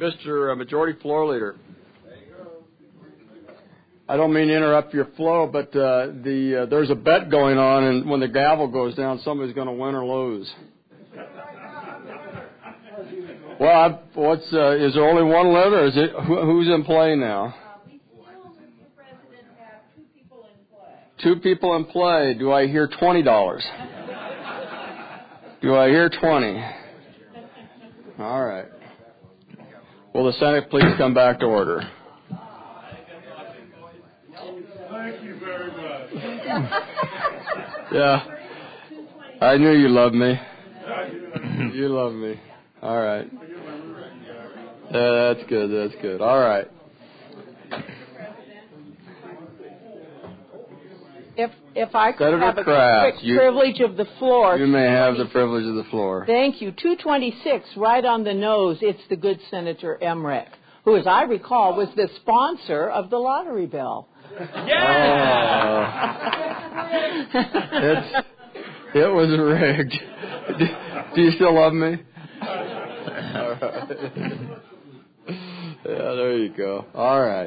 Mr. Majority Floor Leader. I don't mean to interrupt your flow, but there's a bet going on, and when the gavel goes down, somebody's going to win or lose. Well, is there only one left, or is it who's in play now? We still, Mr. President, have two people in play. Two people in play. Do I hear $20? Do I hear 20? All right. Will the Senate please come back to order? Thank you very much. Yeah. I knew you loved me. You love me. All right. Yeah, that's good. That's good. All right. If I could Senator have a Kraft, quick privilege of the floor. You may have the privilege of the floor. Thank you. 226, right on the nose, it's the good Senator Emmerich, who, as I recall, was the sponsor of the lottery bill. Yeah! It was rigged. Do you still love me? All right. Yeah, there you go. All right.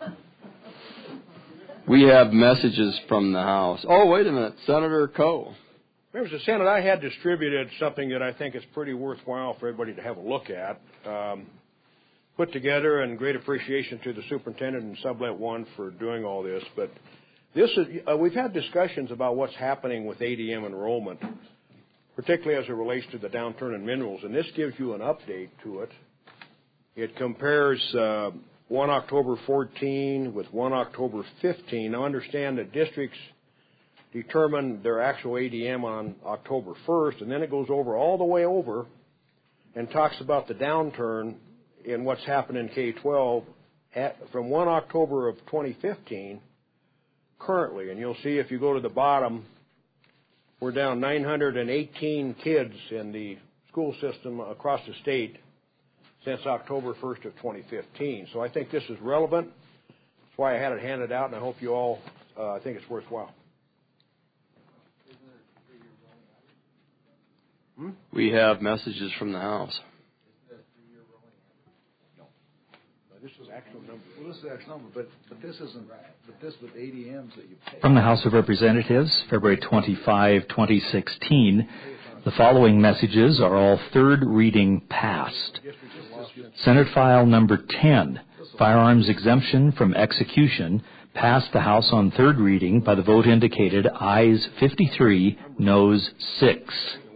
We have messages from the House. Oh, wait a minute. Senator Coe. Members of the Senate, I had distributed something that I think is pretty worthwhile for everybody to have a look at. Put together, and great appreciation to the superintendent and Sublet 1 for doing all this. But this is, we've had discussions about what's happening with ADM enrollment, particularly as it relates to the downturn in minerals. And this gives you an update to it. It compares 1 October 14 with 1 October 15. Now, understand that districts determine their actual ADM on October 1st, and then it goes over all the way over and talks about the downturn in what's happened in K-12 from 1 October of 2015 currently. And you'll see if you go to the bottom, we're down 918 kids in the school system across the state since October 1st of 2015. So I think this is relevant. That's why I had it handed out, and I hope you all think it's worthwhile. We have messages from the House. This is actual number. Well, this is actual number, but this isn't. But this with ADMs that you pay. From the House of Representatives, February 25, 2016, the following messages are all third reading passed. Senate File Number 10, Firearms Exemption from Execution, passed the House on third reading by the vote indicated ayes 53, noes 6.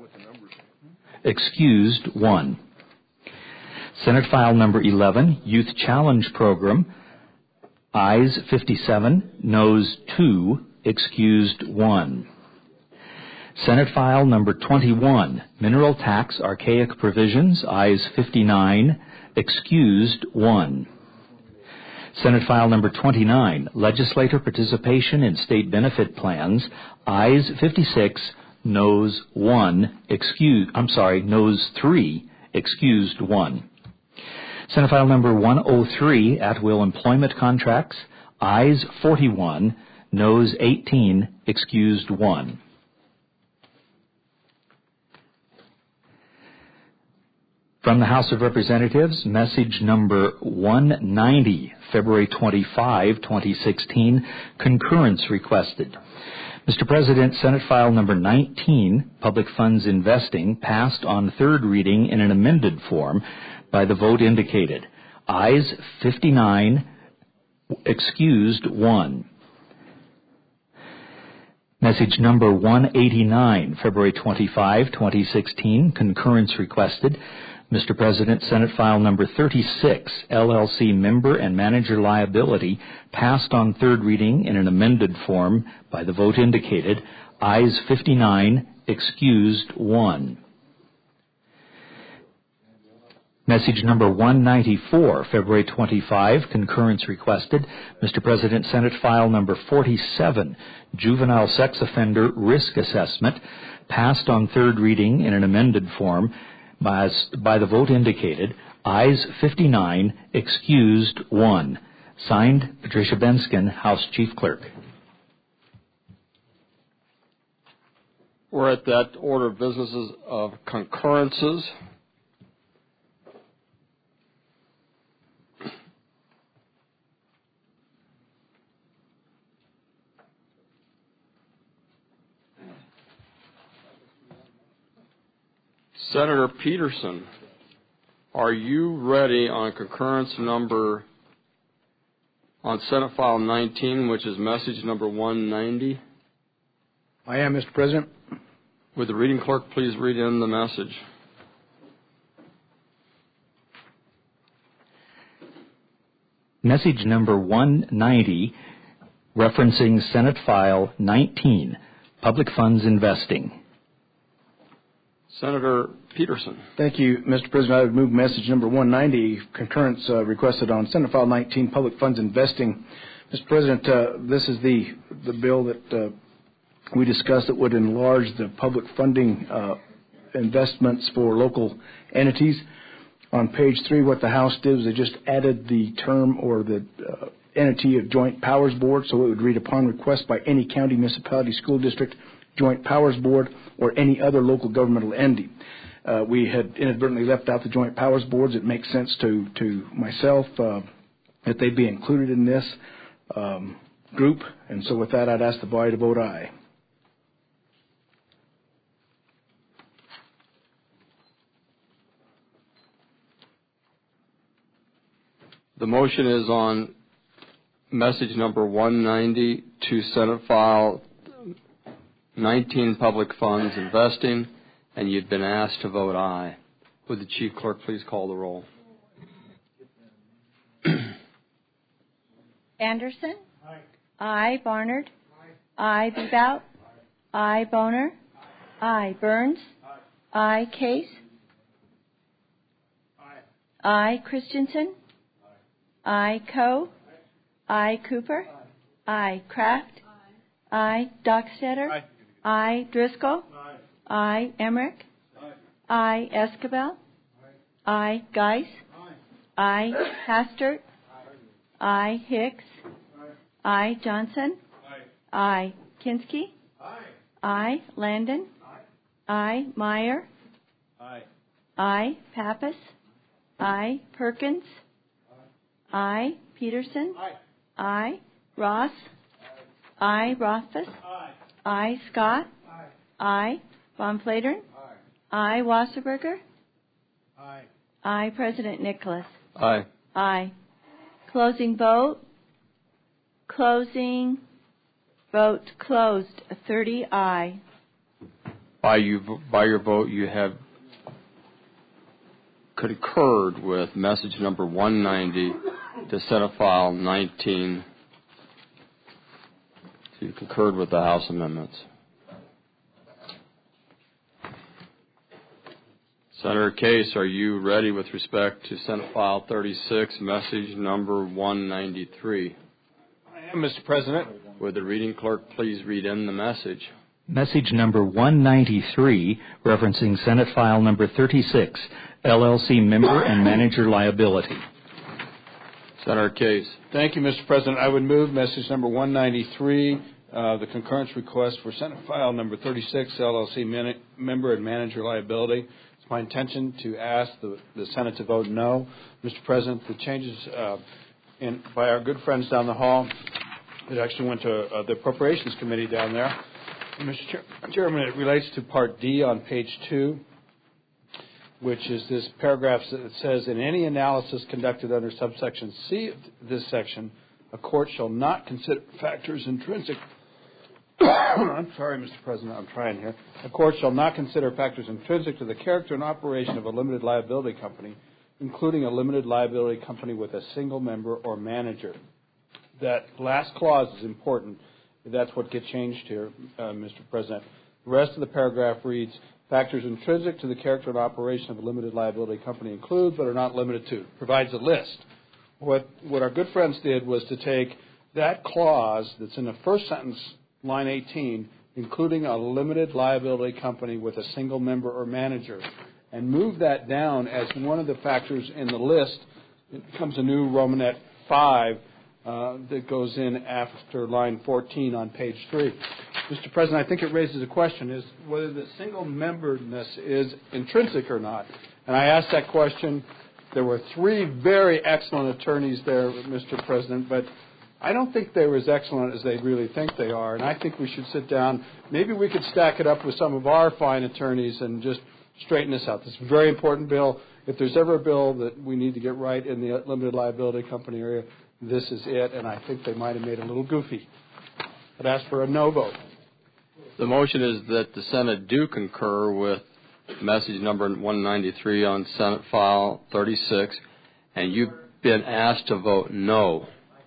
Excused 1. Senate File Number 11, Youth Challenge Program, ayes 57, noes 2, excused 1. Senate File Number 21, Mineral Tax Archaic Provisions, ayes 59, excused 1. Senate File Number 29, Legislator Participation in State Benefit Plans, ayes 56, noes 1, noes 3, excused 1. Senate File Number 103, At-Will Employment Contracts, ayes 41, noes 18, excused 1. From the House of Representatives, message number 190, February 25, 2016, concurrence requested. Mr. President, Senate File Number 19, Public Funds Investing, passed on third reading in an amended form by the vote indicated. Ayes 59, excused 1. Message number 189, February 25, 2016, concurrence requested. Mr. President, Senate File Number 36, LLC Member and Manager Liability, passed on third reading in an amended form by the vote indicated. Ayes 59, excused 1. Message number 194, February 25, concurrence requested. Mr. President, Senate File Number 47, Juvenile Sex Offender Risk Assessment, passed on third reading in an amended form by the vote indicated. Ayes 59, excused 1. Signed, Patricia Benskin, House Chief Clerk. We're at that order of businesses of concurrences. Senator Peterson, are you ready on concurrence number on Senate File 19, which is message number 190? I am, Mr. President. Would the reading clerk please read in the message? Message number 190, referencing Senate File 19, Public Funds Investing. Senator Peterson. Thank you, Mr. President. I would move message number 190, concurrence requested on Senate File 19, Public Funds Investing. Mr. President, this is the bill that we discussed that would enlarge the public funding investments for local entities. On page 3, what the House did was they just added the term or the entity of Joint Powers Board, so it would read, upon request by any county, municipality, school district, Joint Powers Board, or any other local governmental entity. We had inadvertently left out the Joint Powers Boards. It makes sense to myself that they be included in this group, and so with that, I'd ask the body to vote aye. The motion is on message number 190 to Senate File 19, Public Funds Investing, and you've been asked to vote aye. Would the Chief Clerk please call the roll? Anderson? Aye. Aye. Barnard? Aye. Bebout? Aye. Boner? Aye. Burns? Aye. Case? Aye. Christensen? Aye. Coe? Aye. Cooper? Aye. Kraft? Aye. Dockstader? Aye. Driscoll? Aye. Emmerich? Aye. Escabel? Aye. Geis? Aye. Hastert? Aye. Hicks? Aye. Johnson? Aye. Kinski? Aye. Landon? Aye. Meyer? Aye. Pappas? Aye. Perkins? Aye. Peterson? Aye. Ross? Aye. Rothfuss? Aye. Scott? Aye. Von Flatern? Aye. Wasserberger? Aye. President Nicholas? Aye. Aye. Closing vote. Closing vote closed. 30 aye. By your vote, you have concurred with message number 190 to Senate File 19. So you concurred with the House amendments. Senator Case, are you ready with respect to Senate File 36, message number 193? I am, Mr. President. Would the reading clerk please read in the message? Message number 193, referencing Senate File number 36, LLC Member and Manager Liability. Senator Case. Thank you, Mr. President. I would move message number 193, the concurrence request for Senate File number 36, LLC Member and Manager Liability. It's my intention to ask the Senate to vote no. Mr. President, the changes by our good friends down the hall, it actually went to the Appropriations Committee down there. Mr. Chairman, it relates to Part D on page 2, which is this paragraph that says, in any analysis conducted under subsection C of this section, a court shall not consider factors intrinsic. I'm sorry, Mr. President, I'm trying here. A court shall not consider factors intrinsic to the character and operation of a limited liability company, including a limited liability company with a single member or manager. That last clause is important. That's what gets changed here, Mr. President. The rest of the paragraph reads, factors intrinsic to the character and operation of a limited liability company include, but are not limited to, provides a list. What our good friends did was to take that clause that's in the first sentence, line 18, including a limited liability company with a single member or manager, and move that down as one of the factors in the list. It becomes a new Romanet 5 that goes in after line 14 on page 3. Mr. President, I think it raises a question, is whether the single-memberness is intrinsic or not. And I asked that question. There were 3 very excellent attorneys there, Mr. President, but I don't think they're as excellent as they really think they are, and I think we should sit down. Maybe we could stack it up with some of our fine attorneys and just straighten this out. This is a very important bill. If there's ever a bill that we need to get right in the limited liability company area, this is it, and I think they might have made it a little goofy. I'd ask for a no vote. The motion is that the Senate do concur with message number 193 on Senate File 36, and you've been asked to vote no.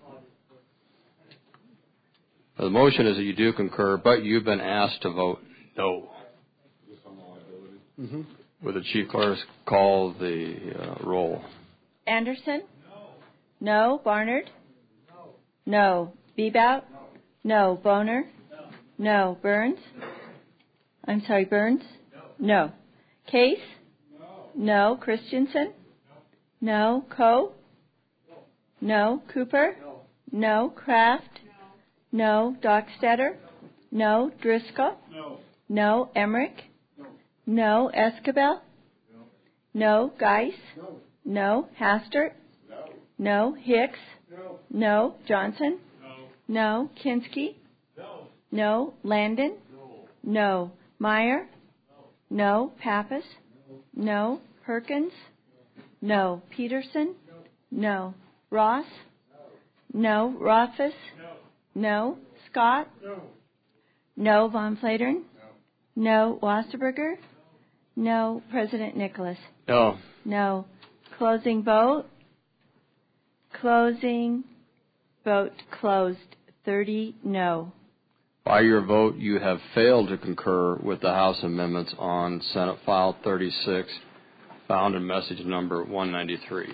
The motion is that you do concur, but you've been asked to vote no. Mm-hmm. Will the Chief Clerk call the roll? Anderson? No. Barnard? No. Bebout? No. Boner? No. Burns? I'm sorry, Burns? No. Case? No. Christensen? No. Coe? No. Cooper? No. Kraft? No. Dockstader? No. Driscoll? No. Emmerich? No. Escabel? No. Geis? No. Hastert? No. Hicks? No. Johnson? No. Kinski? No. Landon? No. Meyer? No. Pappas? No. Perkins? No. Peterson? No. Ross? No. Rothfuss? No. Scott? No. Von Flatern? No. Wasserberger? No. President Nicholas? No. No. Closing vote? Closing vote closed. 30 no. By your vote, you have failed to concur with the House amendments on Senate File 36, found in message number 193.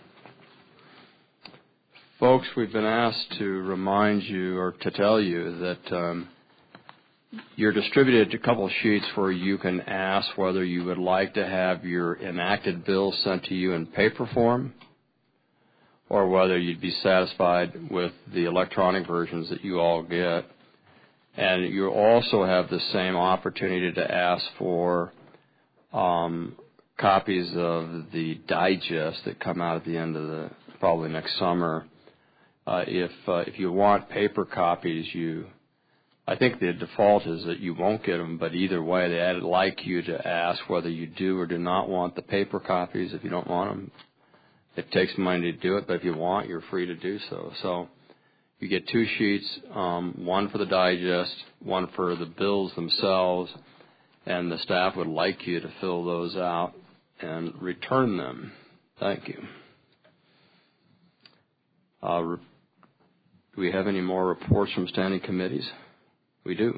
Folks, we've been asked to remind you or to tell you that you're distributed a couple sheets where you can ask whether you would like to have your enacted bill sent to you in paper form or whether you'd be satisfied with the electronic versions that you all get. And you also have the same opportunity to ask for copies of the digest that come out at the end of probably next summer. If you want paper copies, I think the default is that you won't get them, but either way, they'd like you to ask whether you do or do not want the paper copies. If you don't want them, it takes money to do it, but if you want, you're free to do so. So you get two sheets, one for the digest, one for the bills themselves, and the staff would like you to fill those out and return them. Thank you. Do we have any more reports from standing committees? We do.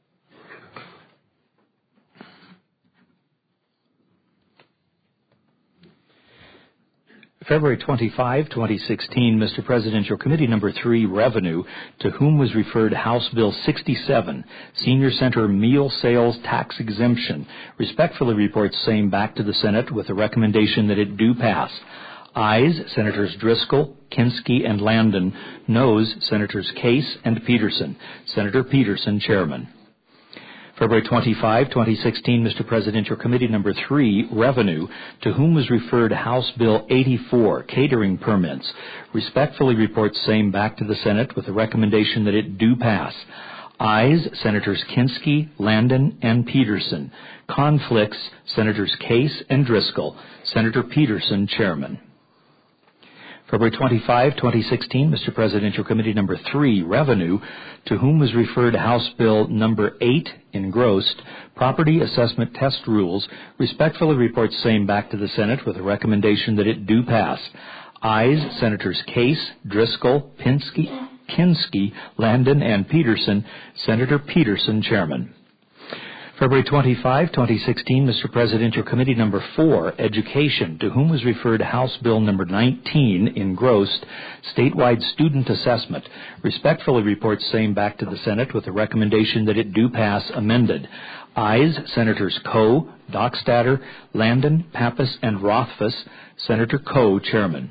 February 25, 2016, Mr. President, your Committee Number 3, Revenue, to whom was referred House Bill 67, Senior Center Meal Sales Tax Exemption, respectfully reports same back to the Senate with the recommendation that it do pass. Ayes, Senators Driscoll, Kinski, and Landon. Noes, Senators Case and Peterson. Senator Peterson, Chairman. February 25, 2016, Mr. President, your Committee Number 3, Revenue, to whom was referred House Bill 84, Catering Permits, respectfully reports same back to the Senate with the recommendation that it do pass. Ayes, Senators Kinski, Landon, and Peterson. Conflicts, Senators Case and Driscoll. Senator Peterson, Chairman. February 25, 2016, Mr. President, your Committee Number 3, Revenue, to whom was referred House Bill Number 8, Engrossed, Property Assessment Test Rules, respectfully reports same back to the Senate with a recommendation that it do pass. Ayes, Senators Case, Driscoll, Kinski, Landon, and Peterson. Senator Peterson, Chairman. February 25, 2016, Mr. President, your Committee Number 4, Education, to whom was referred House Bill Number 19, Engrossed, Statewide Student Assessment, respectfully reports same back to the Senate with a recommendation that it do pass amended. Ayes, Senators Coe, Dockstader, Landon, Pappas, and Rothfuss. Senator Coe, Chairman.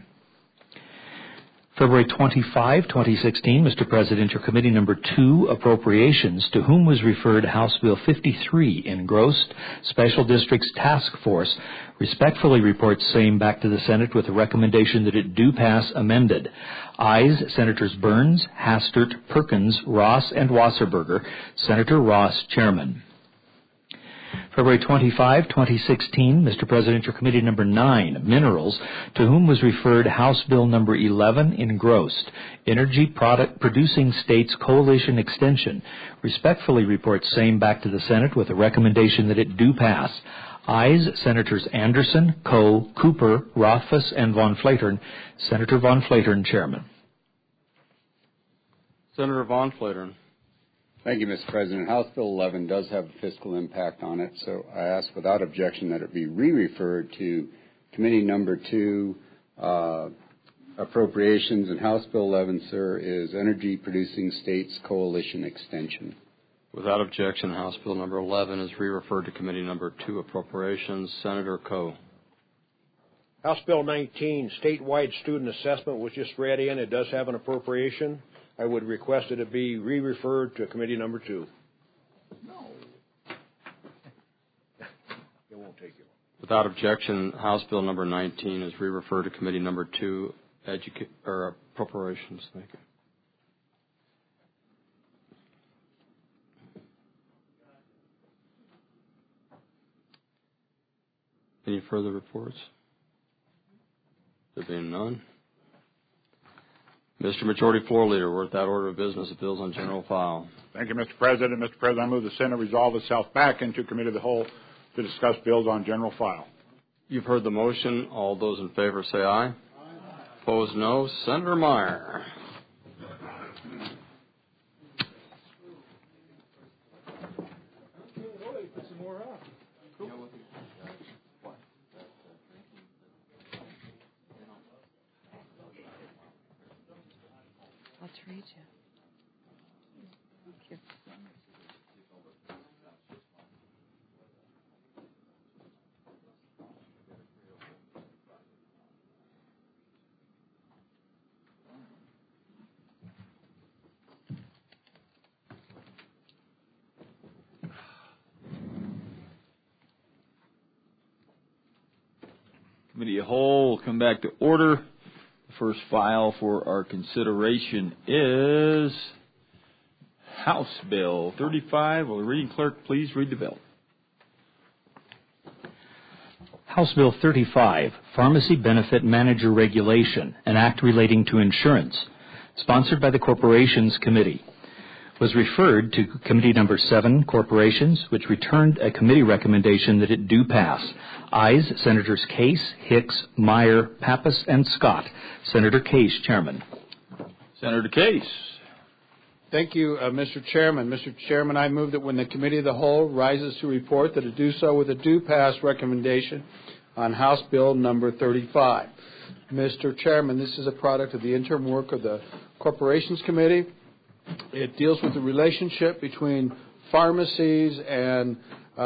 February 25, 2016, Mr. President, your Committee Number 2, Appropriations, to whom was referred House Bill 53, Engrossed, Special Districts Task Force, respectfully reports same back to the Senate with a recommendation that it do pass amended. Ayes, Senators Burns, Hastert, Perkins, Ross, and Wasserberger. Senator Ross, Chairman. February 25, 2016, Mr. President, your committee number 9, Minerals, to whom was referred House Bill number 11, engrossed, Energy Product Producing States Coalition Extension, respectfully reports same back to the Senate with a recommendation that it do pass. Ayes, Senators Anderson, Coe, Cooper, Rothfuss, and Von Flatern. Senator Von Flatern, Chairman. Senator Von Flatern. Thank you, Mr. President. House Bill 11 does have a fiscal impact on it, so I ask without objection that it be re-referred to Committee Number 2, Appropriations, and House Bill 11, sir, is Energy Producing States Coalition Extension. Without objection, House Bill number 11 is re-referred to Committee Number 2, Appropriations. Senator Coe. House Bill 19, statewide student assessment, was just read in. It does have an appropriation. I would request that it be re-referred to Committee Number 2. No. It won't take you long. Without objection, House Bill number 19 is re-referred to Committee Number 2, Appropriations. Thank you. Any further reports? There being none. Mr. Majority Floor Leader, we're at that order of business of bills on general file. Thank you, Mr. President. Mr. President, I move the Senate resolve itself back into Committee of the Whole to discuss bills on general file. You've heard the motion. All those in favor say aye. Aye. Opposed, no. Senator Meyer. Let's read you. Thank you. Committee of the Whole will come back to order. The first file for our consideration is House Bill 35. Will the reading clerk please read the bill? House Bill 35, Pharmacy Benefit Manager Regulation, an act relating to insurance, sponsored by the Corporations Committee, was referred to Committee Number 7, Corporations, which returned a committee recommendation that it do pass. Ayes, Senators Case, Hicks, Meyer, Pappas, and Scott. Senator Case, Chairman. Senator Case. Thank you, Mr. Chairman. Mr. Chairman, I move that when the Committee of the Whole rises to report, that it do so with a do pass recommendation on House Bill number 35. Mr. Chairman, this is a product of the interim work of the Corporations Committee. It deals with the relationship between pharmacies and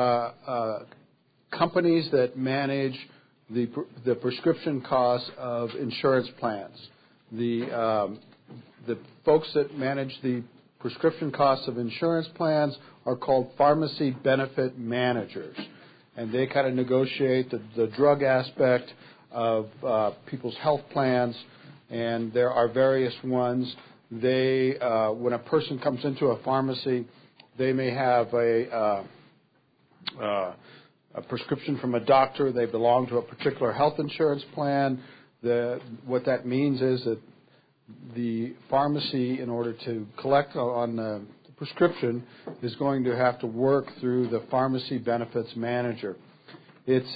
companies that manage the prescription costs of insurance plans. The folks that manage the prescription costs of insurance plans are called pharmacy benefit managers, and they kind of negotiate the drug aspect of people's health plans, and there are various ones. They, when a person comes into a pharmacy, they may have a prescription from a doctor. They belong to a particular health insurance plan. What that means is that the pharmacy, in order to collect on the prescription, is going to have to work through the pharmacy benefits manager. It's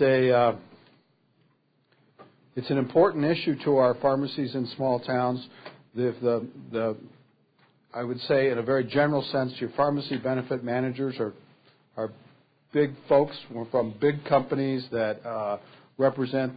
an important issue to our pharmacies in small towns. I would say, in a very general sense, your pharmacy benefit managers are big folks from big companies that represent,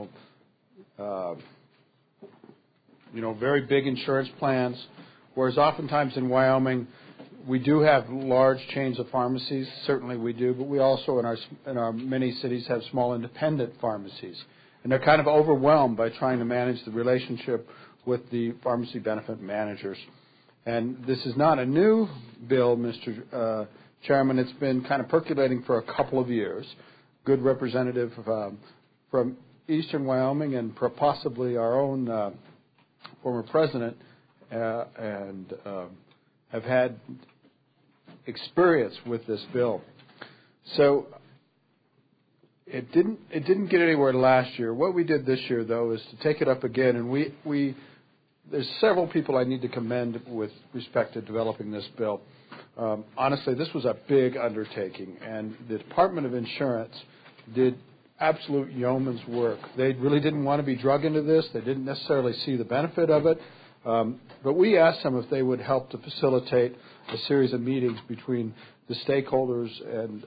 very big insurance plans. Whereas oftentimes in Wyoming, we do have large chains of pharmacies. Certainly we do, but we also in our many cities have small independent pharmacies, and they're kind of overwhelmed by trying to manage the relationship with the pharmacy benefit managers. And this is not a new bill, Mr. Chairman. It's been kind of percolating for a couple of years. Good representative from eastern Wyoming and possibly our own former president and have had experience with this bill. So It didn't get anywhere last year. What we did this year, though, is to take it up again, and there's several people I need to commend with respect to developing this bill. Honestly, this was a big undertaking, and the Department of Insurance did absolute yeoman's work. They really didn't want to be drug into this. They didn't necessarily see the benefit of it. But we asked them if they would help to facilitate a series of meetings between the stakeholders and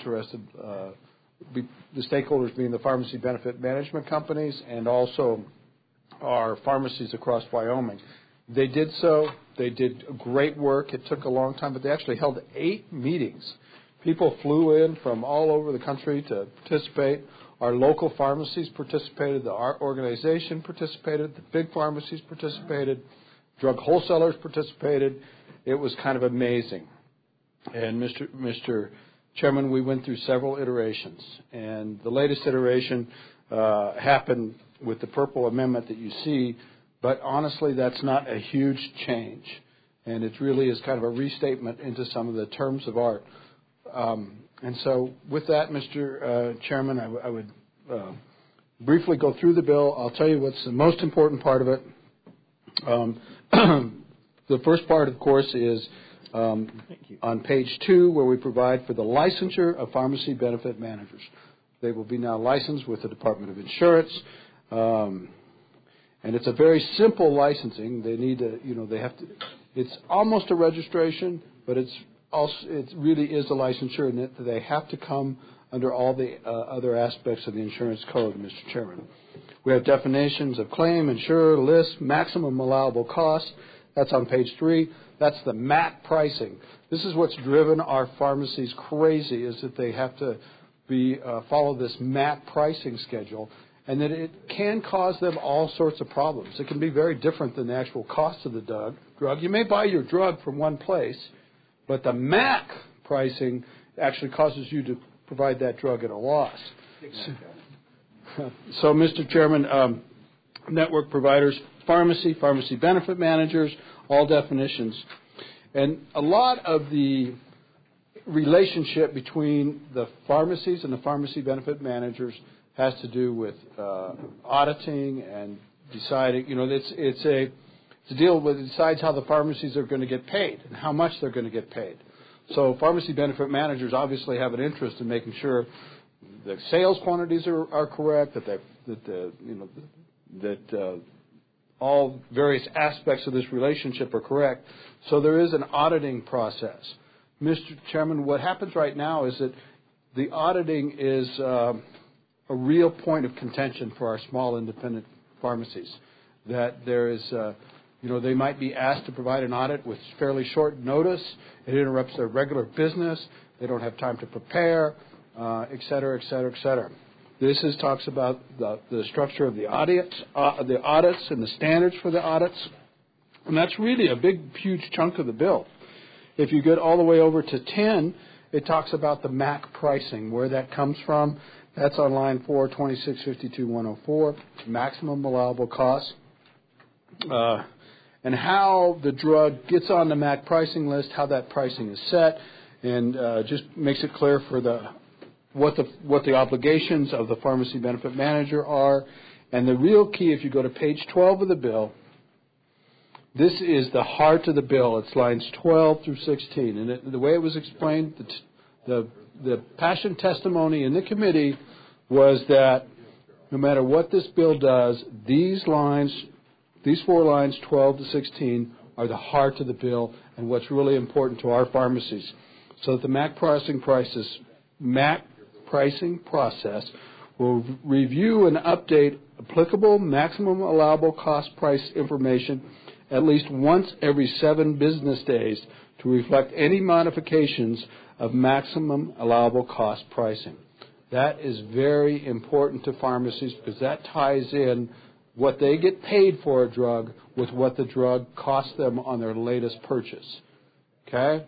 the stakeholders being the pharmacy benefit management companies and also our pharmacies across Wyoming. They did so. They did great work. It took a long time, but they actually held 8 meetings. People flew in from all over the country to participate. Our local pharmacies participated. Our organization participated. The big pharmacies participated. Drug wholesalers participated. It was kind of amazing. And Mr. Chairman, we went through several iterations. And the latest iteration happened with the purple amendment that you see. But honestly, that's not a huge change. And it really is kind of a restatement into some of the terms of art. And so with that, Mr. Chairman, I would briefly go through the bill. I'll tell you what's the most important part of it. The first part, of course, is on page 2, where we provide for the licensure of pharmacy benefit managers. They will be now licensed with the Department of Insurance. And it's a very simple licensing. They need to, they have to, it's almost a registration, but it really is a licensure, and they have to come under all the other aspects of the insurance code, Mr. Chairman. We have definitions of claim, insurer, list, maximum allowable cost. That's on page 3. That's the MAC pricing. This is what's driven our pharmacies crazy, is that they have to follow this MAC pricing schedule, and that it can cause them all sorts of problems. It can be very different than the actual cost of the drug. You may buy your drug from one place, but the MAC pricing actually causes you to provide that drug at a loss. So, Mr. Chairman, network providers, pharmacy benefit managers, all definitions. And a lot of the relationship between the pharmacies and the pharmacy benefit managers has to do with auditing and deciding, it's a deal with it decides how the pharmacies are going to get paid and how much they're going to get paid. So pharmacy benefit managers obviously have an interest in making sure the sales quantities are correct, that all various aspects of this relationship are correct. So there is an auditing process. Mr. Chairman, what happens right now is that the auditing is a real point of contention for our small independent pharmacies. That there is, they might be asked to provide an audit with fairly short notice. It interrupts their regular business. They don't have time to prepare, et cetera, et cetera, et cetera. This talks about the structure of the audits and the standards for the audits. And that's really a big, huge chunk of the bill. If you get all the way over to 10, it talks about the MAC pricing, where that comes from. That's on line 4, 2652-104, maximum allowable cost. And how the drug gets on the MAC pricing list, how that pricing is set, and just makes it clear for what the obligations of the pharmacy benefit manager are. And the real key, if you go to page 12 of the bill, this is the heart of the bill. It's lines 12 through 16. And the way it was explained, the passion testimony in the committee was that no matter what this bill does, these 4 lines, 12 to 16, are the heart of the bill and what's really important to our pharmacies. So that the MAC pricing process will review and update applicable maximum allowable cost price information at least once every 7 business days to reflect any modifications of maximum allowable cost pricing. That is very important to pharmacies because that ties in what they get paid for a drug with what the drug costs them on their latest purchase. Okay?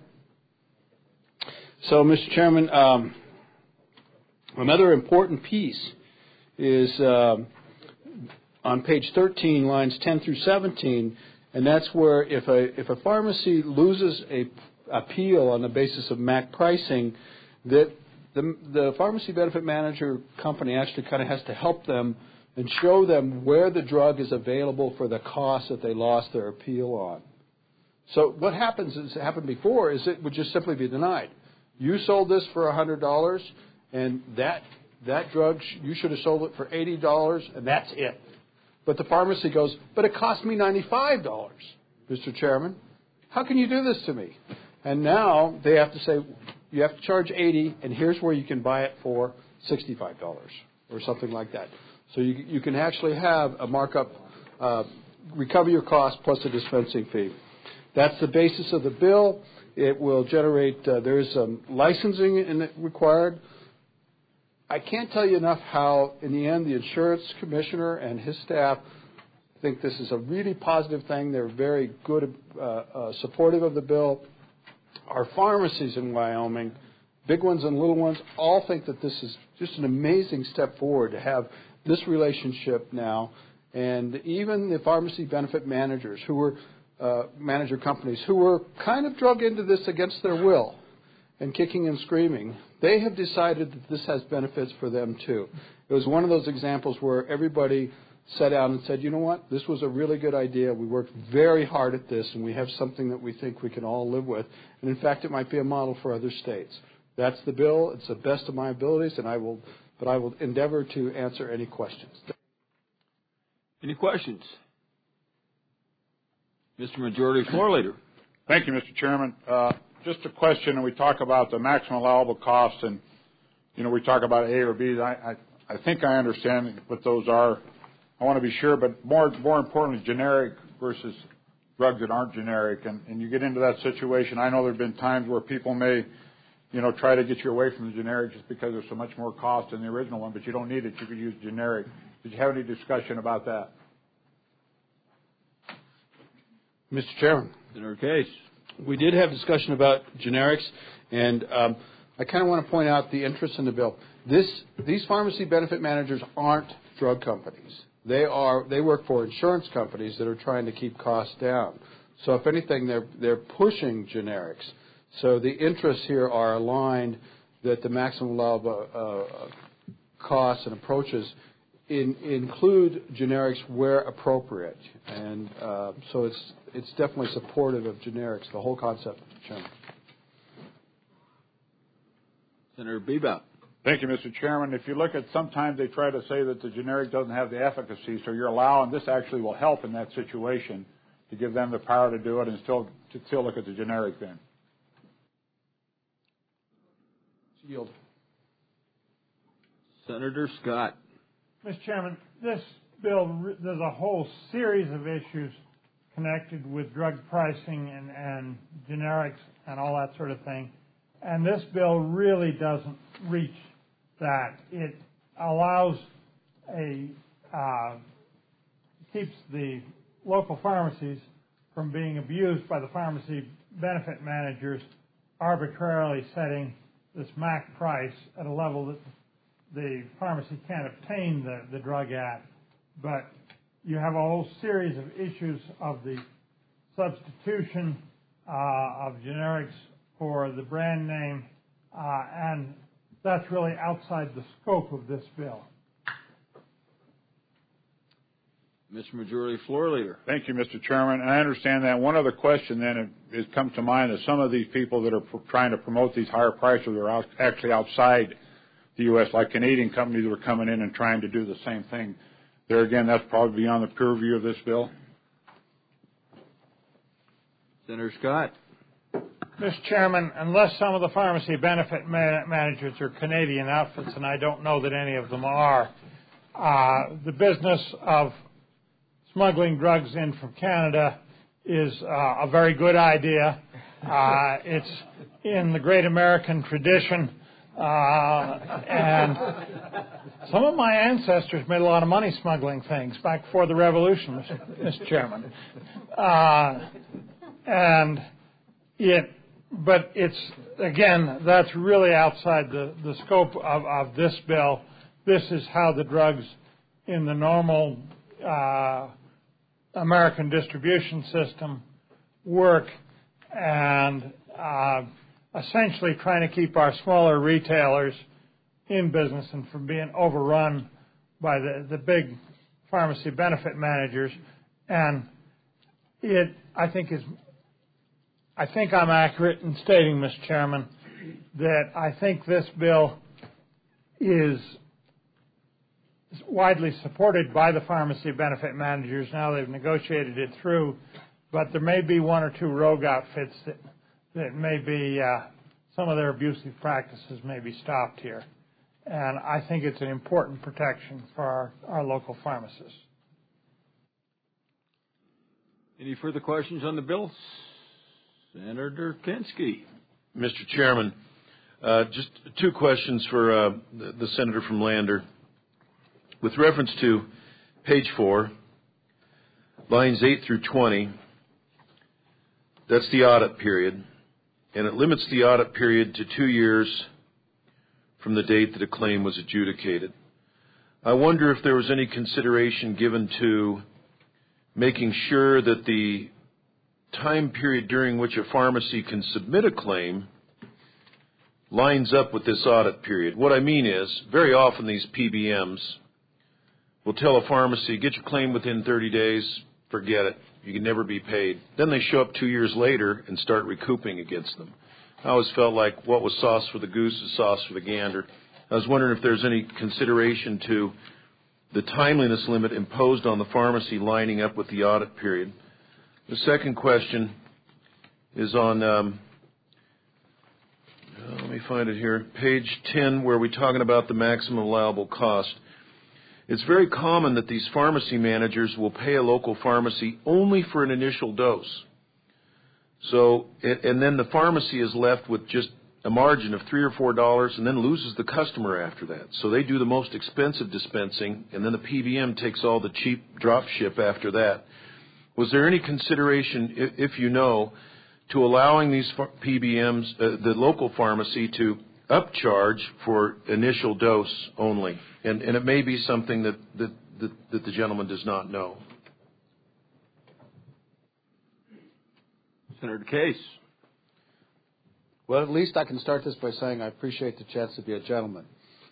So, Mr. Chairman, another important piece is on page 13, lines 10 through 17, and that's where if a pharmacy loses a appeal on the basis of MAC pricing, that the pharmacy benefit manager company actually kind of has to help them and show them where the drug is available for the cost that they lost their appeal on. So what happens is, it happened before, is it would just simply be denied. You sold this for $100, and that drug, you should have sold it for $80, and that's it. But the pharmacy goes, but it cost me $95, Mr. Chairman. How can you do this to me? And now they have to say, you have to charge $80, and here's where you can buy it for $65 or something like that. So you can actually have a markup, recover your cost plus a dispensing fee. That's the basis of the bill. It will generate, there is some licensing required. I can't tell you enough how, in the end, the insurance commissioner and his staff think this is a really positive thing. They're very good, supportive of the bill. Our pharmacies in Wyoming, big ones and little ones, all think that this is just an amazing step forward to have this relationship now. And even the pharmacy benefit managers who were manager companies who were kind of drug into this against their will and kicking and screaming, they have decided that this has benefits for them too. It was one of those examples where everybody sat down and said, you know what, this was a really good idea. We worked very hard at this, and we have something that we think we can all live with. And in fact, it might be a model for other states. That's the bill. It's the best of my abilities, and I will endeavor to answer any questions. Any questions? Mr. Majority Floor Leader. Thank you, Mr. Chairman. Just a question, and we talk about the maximum allowable costs, and, we talk about A or B. I think I understand what those are. I want to be sure, but more importantly, generic versus drugs that aren't generic, and you get into that situation. I know there have been times where people may, try to get you away from the generic just because there's so much more cost in the original one, but you don't need it. You could use generic. Did you have any discussion about that? Mr. Chairman. Senator Case. We did have discussion about generics, and I kind of want to point out the interest in the bill. These pharmacy benefit managers aren't drug companies. They work for insurance companies that are trying to keep costs down. So if anything, they're pushing generics. So the interests here are aligned that the maximum allowable costs and approaches include generics where appropriate. And so it's definitely supportive of generics, the whole concept, Mr. Chairman. Senator Bebout. Thank you, Mr. Chairman. If you look at, sometimes they try to say that the generic doesn't have the efficacy, so you're allowing, this actually will help in that situation to give them the power to do it and still look at the generic then. Yield. Senator Scott. Mr. Chairman, this bill, there's a whole series of issues connected with drug pricing and generics and all that sort of thing. And this bill really doesn't reach that. It allows keeps the local pharmacies from being abused by the pharmacy benefit managers arbitrarily setting this MAC price at a level that the pharmacy can't obtain the drug at. But you have a whole series of issues of the substitution of generics for the brand name, and that's really outside the scope of this bill. Mr. Majority Floor Leader. Thank you, Mr. Chairman. And I understand that. One other question then has come to mind is some of these people that are trying to promote these higher prices are actually outside the U.S., like Canadian companies that are coming in and trying to do the same thing. There again, that's probably beyond the purview of this bill. Senator Scott. Mr. Chairman, unless some of the pharmacy benefit managers are Canadian outfits, and I don't know that any of them are, the business of smuggling drugs in from Canada is a very good idea. It's in the great American tradition, and some of my ancestors made a lot of money smuggling things back before the Revolution, Mr. Chairman. But it's, again, that's really outside the scope of this bill. This is how the drugs in the normal American distribution system work, and essentially trying to keep our smaller retailers in business and from being overrun by the big pharmacy benefit managers. And I think I'm accurate in stating, Mr. Chairman, that I think this bill is widely supported by the pharmacy benefit managers. Now they've negotiated it through, but there may be one or two rogue outfits that may be, some of their abusive practices may be stopped here. And I think it's an important protection for our local pharmacists. Any further questions on the bill? Senator Kinski. Mr. Chairman, just two questions for the senator from Lander. With reference to page 4, lines 8 through 20, that's the audit period, and it limits the audit period to 2 years from the date that a claim was adjudicated. I wonder if there was any consideration given to making sure that the time period during which a pharmacy can submit a claim lines up with this audit period. What I mean is, very often these PBMs will tell a pharmacy, get your claim within 30 days, forget it, you can never be paid. Then they show up 2 years later and start recouping against them. I always felt like what was sauce for the goose is sauce for the gander. I was wondering if there's any consideration to the timeliness limit imposed on the pharmacy lining up with the audit period. The second question is on, let me find it here, page 10, where we're talking about the maximum allowable cost. It's very common that these pharmacy managers will pay a local pharmacy only for an initial dose. So, and then the pharmacy is left with just a margin of $3 or $4 and then loses the customer after that. So they do the most expensive dispensing, and then the PBM takes all the cheap drop ship after that. Was there any consideration, if you know, to allowing these PBMs, the local pharmacy, to upcharge for initial dose only? And it may be something that the gentleman does not know. Senator Case. Well, at least I can start this by saying I appreciate the chance to be a gentleman.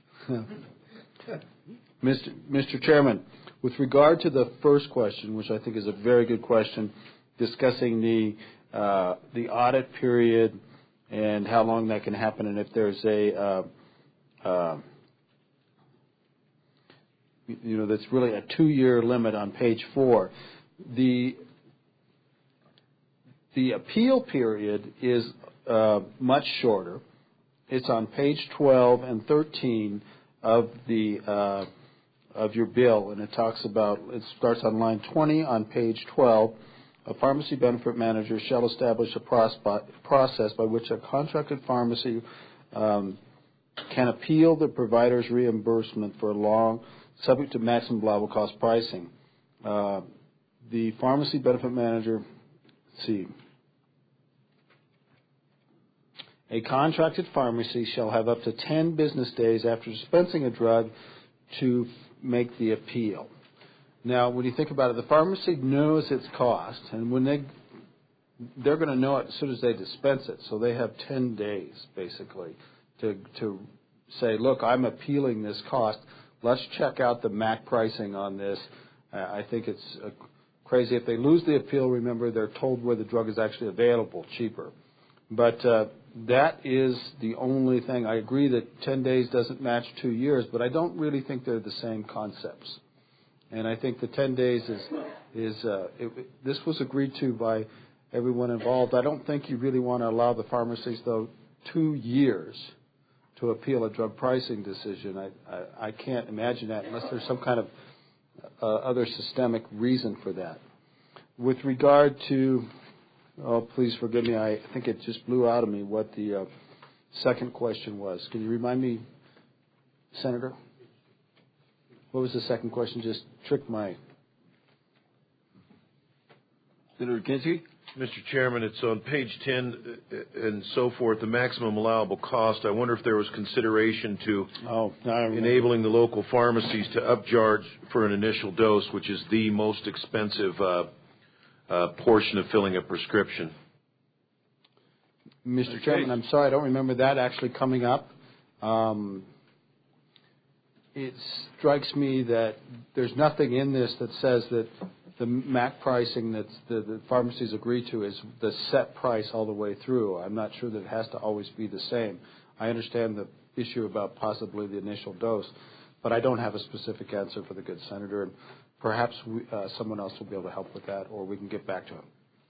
Mr. Chairman, with regard to the first question, which I think is a very good question, discussing the audit period and how long that can happen, and if there's that's really a 2-year limit on page 4. The appeal period is much shorter. It's on page 12 and 13 of your bill, and it starts on line 20 on page 12. A pharmacy benefit manager shall establish a process by which a contracted pharmacy can appeal the provider's reimbursement for subject to maximum allowable cost pricing. The pharmacy benefit manager, a contracted pharmacy shall have up to 10 business days after dispensing a drug to make the appeal. Now, when you think about it, the pharmacy knows its cost, and when they're going to know it as soon as they dispense it. So they have 10 days, basically, to say, look, I'm appealing this cost. Let's check out the MAC pricing on this. I think it's crazy. If they lose the appeal, remember, they're told where the drug is actually available, cheaper. But that is the only thing. I agree that 10 days doesn't match 2 years, but I don't really think they're the same concepts. And I think the 10 days this was agreed to by everyone involved. I don't think you really want to allow the pharmacies, though, 2 years to appeal a drug pricing decision. I can't imagine that unless there's some kind of other systemic reason for that. With regard to, please forgive me, I think it just blew out of me what the second question was. Can you remind me, Senator? What was the second question? Just tricked my... Senator Kinski? Mr. Chairman, it's on page 10 and so forth, the maximum allowable cost. I wonder if there was consideration to enabling the local pharmacies to upcharge for an initial dose, which is the most expensive portion of filling a prescription. Mr. Chairman, I'm sorry, I don't remember that actually coming up. It strikes me that there's nothing in this that says that the MAC pricing that the pharmacies agree to is the set price all the way through. I'm not sure that it has to always be the same. I understand the issue about possibly the initial dose, but I don't have a specific answer for the good senator, and perhaps someone else will be able to help with that, or we can get back to him.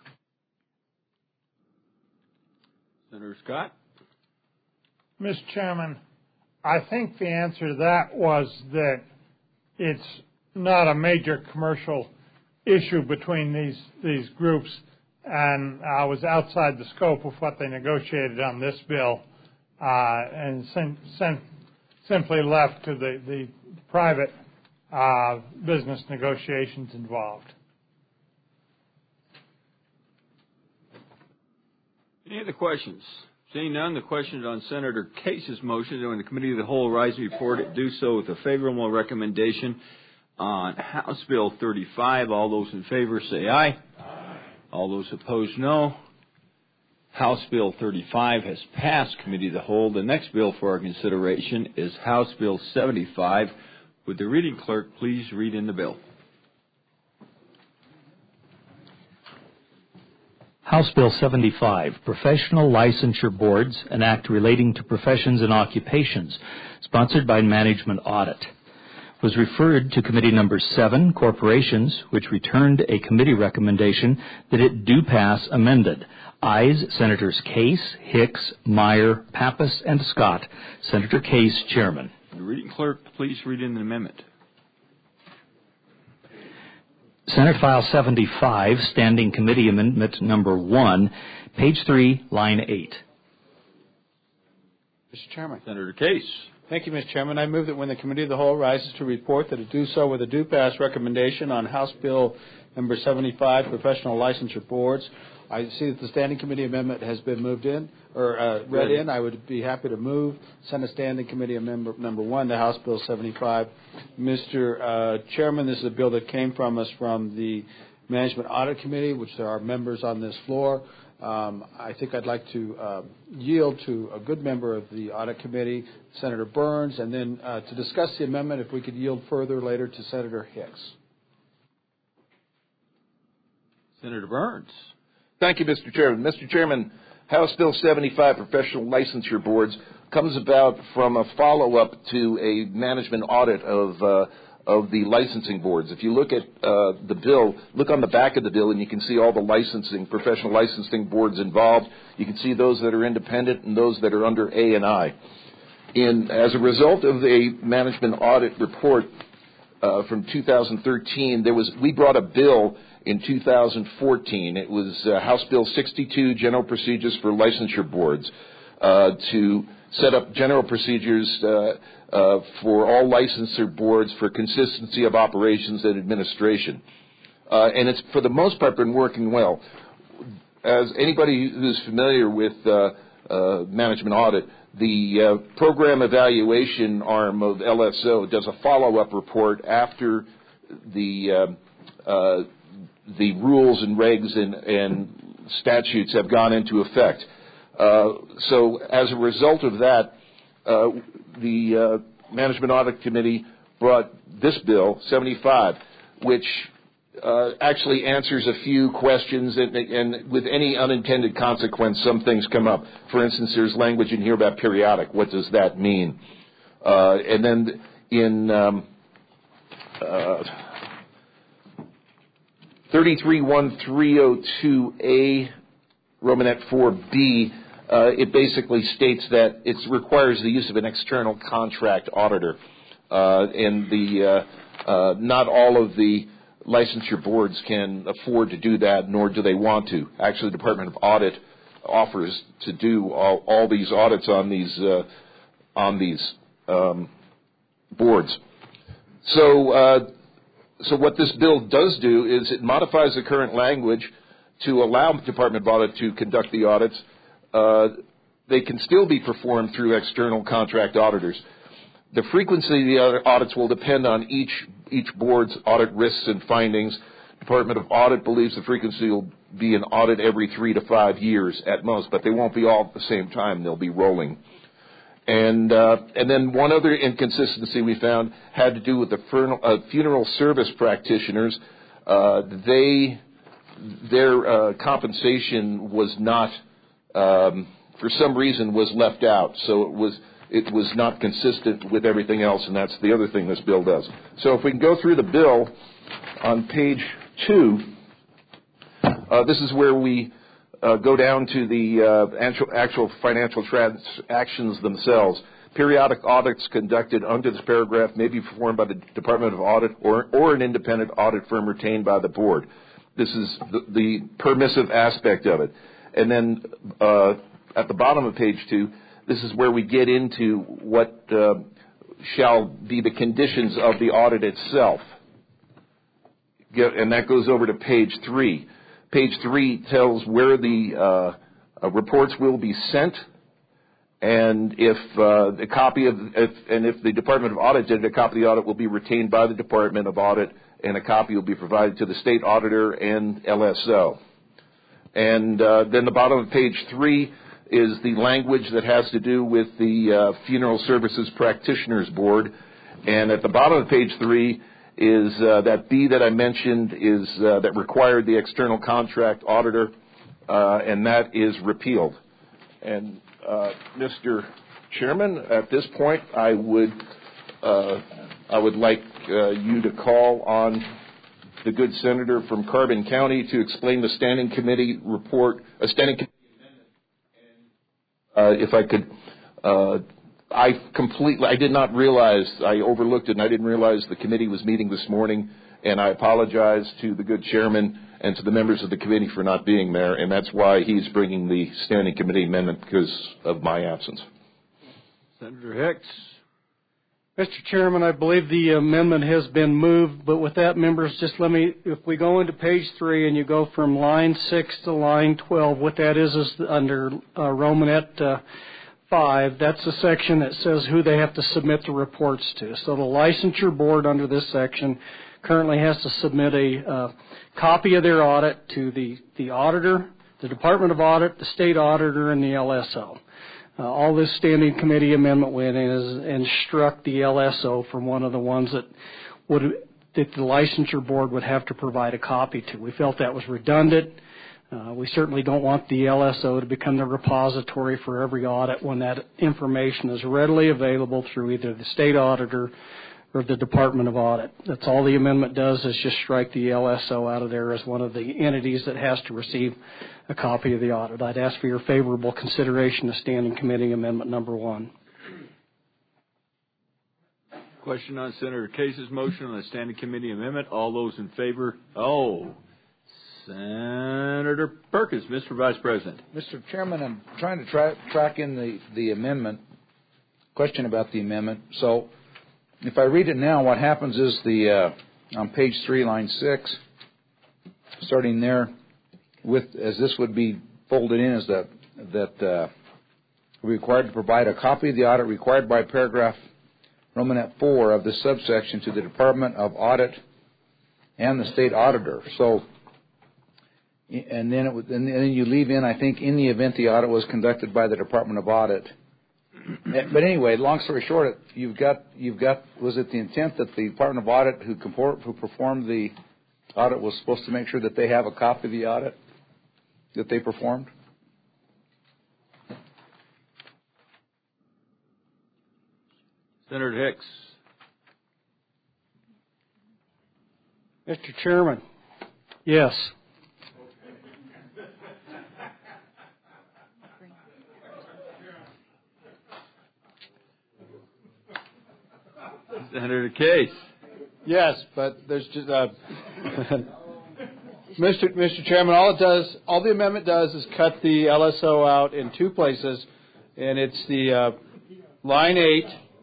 Senator Scott? Mr. Chairman, I think the answer to that was that it's not a major commercial issue between these groups, and was outside the scope of what they negotiated on this bill, and simply left to the private business negotiations involved. Any other questions? Seeing none, the question is on Senator Case's motion that when the Committee of the Whole rise and report it, do so with a favorable recommendation on House Bill 35. All those in favor say aye. Aye. All those opposed, no. House Bill 35 has passed Committee of the Whole. The next bill for our consideration is House Bill 75. Would the reading clerk please read in the bill? House Bill 75, Professional Licensure Boards, an act relating to professions and occupations, sponsored by Management Audit, was referred to Committee Number 7, Corporations, which returned a committee recommendation that it do pass amended. Ayes, Senators Case, Hicks, Meyer, Pappas, and Scott. Senator Case, Chairman. The reading clerk, please read in the amendment. Senate File 75, Standing Committee Amendment Number 1, page 3, line 8. Mr. Chairman. Senator Case. Thank you, Mr. Chairman. I move that when the Committee of the Whole rises to report that it do so with a due pass recommendation on House Bill Number 75, Professional Licensure Boards. I see that the Standing Committee Amendment has been moved in, or read in. I would be happy to move Senate Standing Committee Amendment Number 1 to House Bill 75. Mr. Chairman, this is a bill that came from us from the Management Audit Committee, which there are members on this floor. I think I'd like to yield to a good member of the Audit Committee, Senator Burns, and then to discuss the amendment, if we could yield further later to Senator Hicks. Senator Burns. Thank you, Mr. Chairman. Mr. Chairman, House Bill 75, Professional Licensure Boards, comes about from a follow-up to a management audit of the licensing boards. If you look at the bill, look on the back of the bill, and you can see all the professional licensing boards involved. You can see those that are independent and those that are under A&I. As a result of a management audit report from 2013, we brought a bill in 2014. It was House Bill 62, General Procedures for Licensure Boards, to set up general procedures for all licensure boards for consistency of operations and administration. And it's, for the most part, been working well. As anybody who's familiar with management audit, the program evaluation arm of LSO does a follow-up report after the rules and regs and statutes have gone into effect. So as a result of that, the Management Audit Committee brought this bill, 75, which actually answers a few questions, and with any unintended consequence, some things come up. For instance, there's language in here about periodic. What does that mean? And then in 331302A, Romanet 4B, it basically states that it requires the use of an external contract auditor, and not all of the licensure boards can afford to do that, nor do they want to. Actually, the Department of Audit offers to do all these audits on these boards. So what this bill does do is it modifies the current language to allow the Department of Audit to conduct the audits. They can still be performed through external contract auditors. The frequency of the audits will depend on each board's audit risks and findings. Department of Audit believes the frequency will be an audit every 3 to 5 years at most, but they won't be all at the same time. They'll be rolling. And then one other inconsistency we found had to do with the funeral service practitioners. Their compensation was not, for some reason, was left out. So it was not consistent with everything else, and that's the other thing this bill does. So if we can go through the bill on page 2, this is where we go down to the actual financial transactions themselves. Periodic audits conducted under this paragraph may be performed by the Department of Audit or an independent audit firm retained by the board. This is the permissive aspect of it. And then at the bottom of page 2, this is where we get into what shall be the conditions of the audit itself. And that goes over to page 3. Page 3 tells where the reports will be sent, and if the Department of Audit did it, a copy of the audit will be retained by the Department of Audit, and a copy will be provided to the state auditor and LSO. And then the bottom of page 3 is the language that has to do with the Funeral Services Practitioners Board, and at the bottom of page 3 is that B that I mentioned is that required the external contract auditor, and that is repealed. And Mr. Chairman, at this point, I would like you to call on the good senator from Carbon County to explain the standing committee report, a standing committee amendment. If I could. I did not realize, I overlooked it, and I didn't realize the committee was meeting this morning, and I apologize to the good chairman and to the members of the committee for not being there, and that's why he's bringing the standing committee amendment, because of my absence. Senator Hicks. Mr. Chairman, I believe the amendment has been moved, but with that, members, just if we go into page 3 and you go from line 6 to line 12, what that is under Romanette 5, that's the section that says who they have to submit the reports to. So the licensure board under this section currently has to submit a copy of their audit to the auditor, the Department of Audit, the state auditor, and the LSO. All this standing committee amendment went in and struck the LSO from one of the ones that the licensure board would have to provide a copy to. We felt that was redundant. We certainly don't want the LSO to become the repository for every audit when that information is readily available through either the state auditor or the Department of Audit. That's all the amendment does, is just strike the LSO out of there as one of the entities that has to receive a copy of the audit. I'd ask for your favorable consideration of Standing Committee Amendment number 1. Question on Senator Case's motion on the Standing Committee Amendment. All those in favor? Senator Perkins, Mr. Vice President. Mr. Chairman, I'm trying to track in the amendment, question about the amendment. So if I read it now, what happens is on page 3, line 6, starting there, as this would be folded in, is that we're required to provide a copy of the audit required by paragraph Romanette 4 of this subsection to the Department of Audit and the state auditor. So, and then you leave in, I think, in the event the audit was conducted by the Department of Audit. But anyway, long story short, you've got. Was it the intent that the Department of Audit who performed the audit was supposed to make sure that they have a copy of the audit that they performed? Senator Hicks. Mr. Chairman, yes. Senator Case. Yes, but there's just Mr. Chairman, all the amendment does is cut the LSO out in 2 places, and it's the line 8.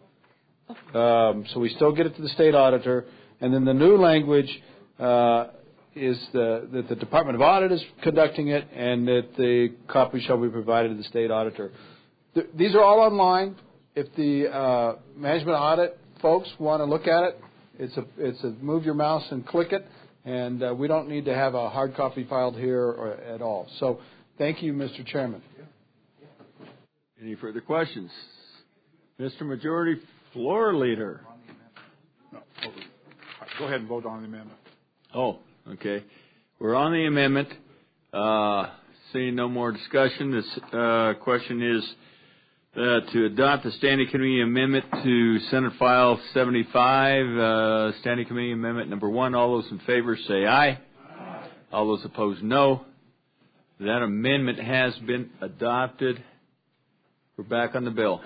So we still get it to the state auditor, and then the new language is that the Department of Audit is conducting it, and that the copy shall be provided to the state auditor. These are all online. If the management audit folks want to look at it, it's a move your mouse and click it, And we don't need to have a hard copy filed here or at all. So thank you, Mr. Chairman. Any further questions? Mr. Majority Floor Leader. No. Go ahead and vote on the amendment. Oh, okay. We're on the amendment. Seeing no more discussion, this question is to adopt the Standing Committee Amendment to Senate File 75, Standing Committee Amendment number 1. All those in favor say aye. Aye. All those opposed, no. That amendment has been adopted. We're back on the bill.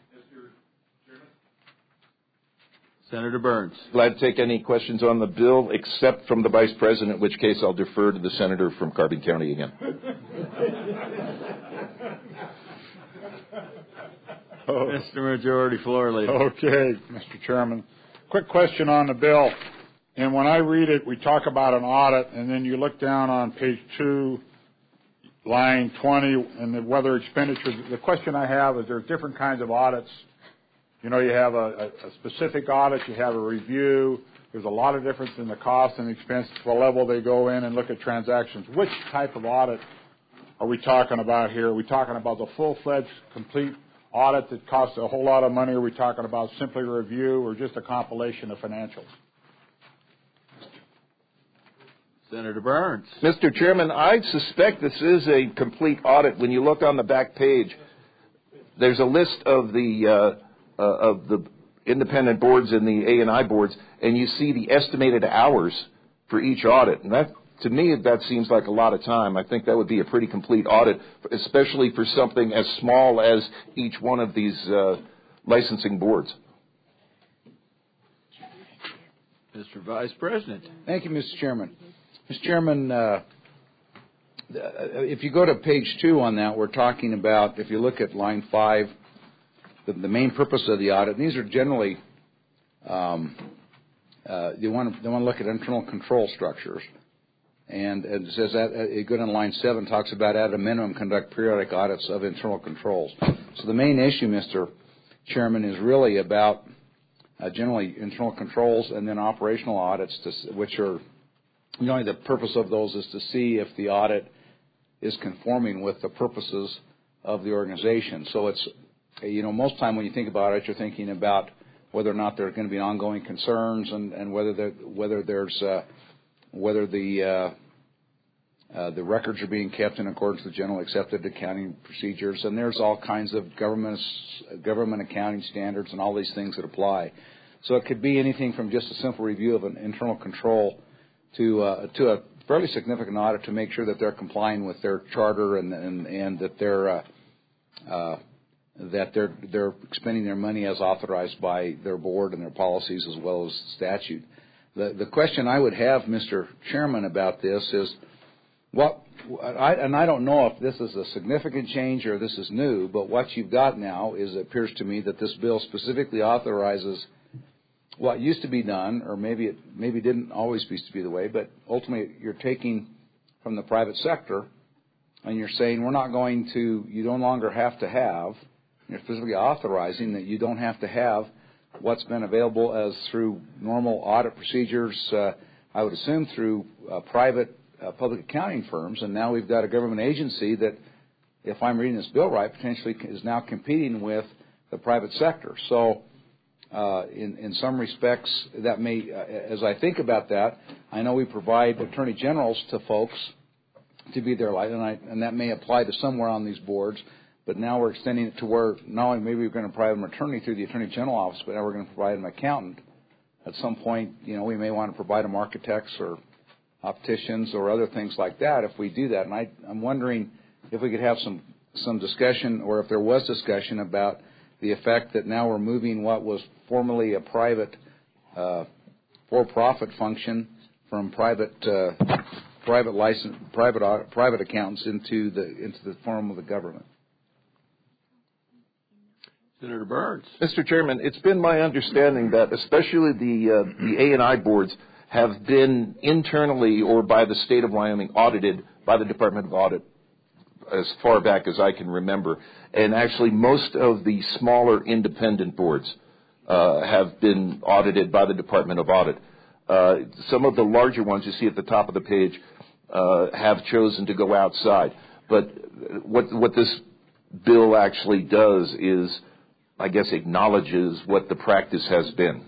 Senator Burns. Glad to take any questions on the bill, except from the Vice President, in which case I'll defer to the Senator from Carbon County again. Mr. Majority Floor Leader. Okay, Mr. Chairman. Quick question on the bill. And when I read it, we talk about an audit, and then you look down on page 2, line 20, and the weather expenditure. The question I have is there's different kinds of audits. You know, you have a specific audit, you have a review. There's a lot of difference in the cost and expense to the level they go in and look at transactions. Which type of audit are we talking about here? Are we talking about the full-fledged, complete audit that costs a whole lot of money? Are we talking about simply a review or just a compilation of financials? Senator Burns. Mr. Chairman, I suspect this is a complete audit. When you look on the back page, there's a list of the independent boards and the A&I boards, and you see the estimated hours for each audit. And that, to me, that seems like a lot of time. I think that would be a pretty complete audit, especially for something as small as each one of these licensing boards. Mr. Vice President. Thank you, Mr. Chairman. Mr. Chairman, if you go to page 2 on that, we're talking about, if you look at line 5, the main purpose of the audit, and these are generally, you want to look at internal control structures. And it says that, it goes on line 7, talks about at a minimum conduct periodic audits of internal controls. So the main issue, Mr. Chairman, is really about generally internal controls and then operational audits, which are, the purpose of those is to see if the audit is conforming with the purposes of the organization. So it's, most time when you think about it, you're thinking about whether or not there are going to be ongoing concerns and whether the records are being kept in accordance with general accepted accounting procedures, and there's all kinds of government accounting standards and all these things that apply. So it could be anything from just a simple review of an internal control to a fairly significant audit to make sure that they're complying with their charter and that they're spending their money as authorized by their board and their policies as well as statute. The question I would have, Mr. Chairman, about this is I don't know if this is a significant change or this is new, but what you've got now is, it appears to me that this bill specifically authorizes what used to be done, or maybe it didn't always used to be the way, but ultimately you're taking from the private sector and you're saying you no longer have to have, you're specifically authorizing that you don't have to have what's been available as through normal audit procedures, I would assume through private public accounting firms, and now we've got a government agency that, if I'm reading this bill right, potentially is now competing with the private sector. So in some respects, that may, as I think about that, I know we provide attorney generals to folks to be their light, and that may apply to somewhere on these boards, but now we're extending it to where not only maybe we're going to provide them an attorney through the Attorney General office, but now we're going to provide them an accountant. At some point, we may want to provide them architects or opticians or other things like that if we do that. And I'm wondering if we could have some discussion, or if there was discussion about the effect that now we're moving what was formerly a private for-profit function from private accountants into the form of the government. Senator Burns. Mr. Chairman, it's been my understanding that especially the A&I boards have been internally or by the state of Wyoming audited by the Department of Audit as far back as I can remember. And actually most of the smaller independent boards have been audited by the Department of Audit. Some of the larger ones you see at the top of the page have chosen to go outside. But what this bill actually does is, I guess, acknowledges what the practice has been.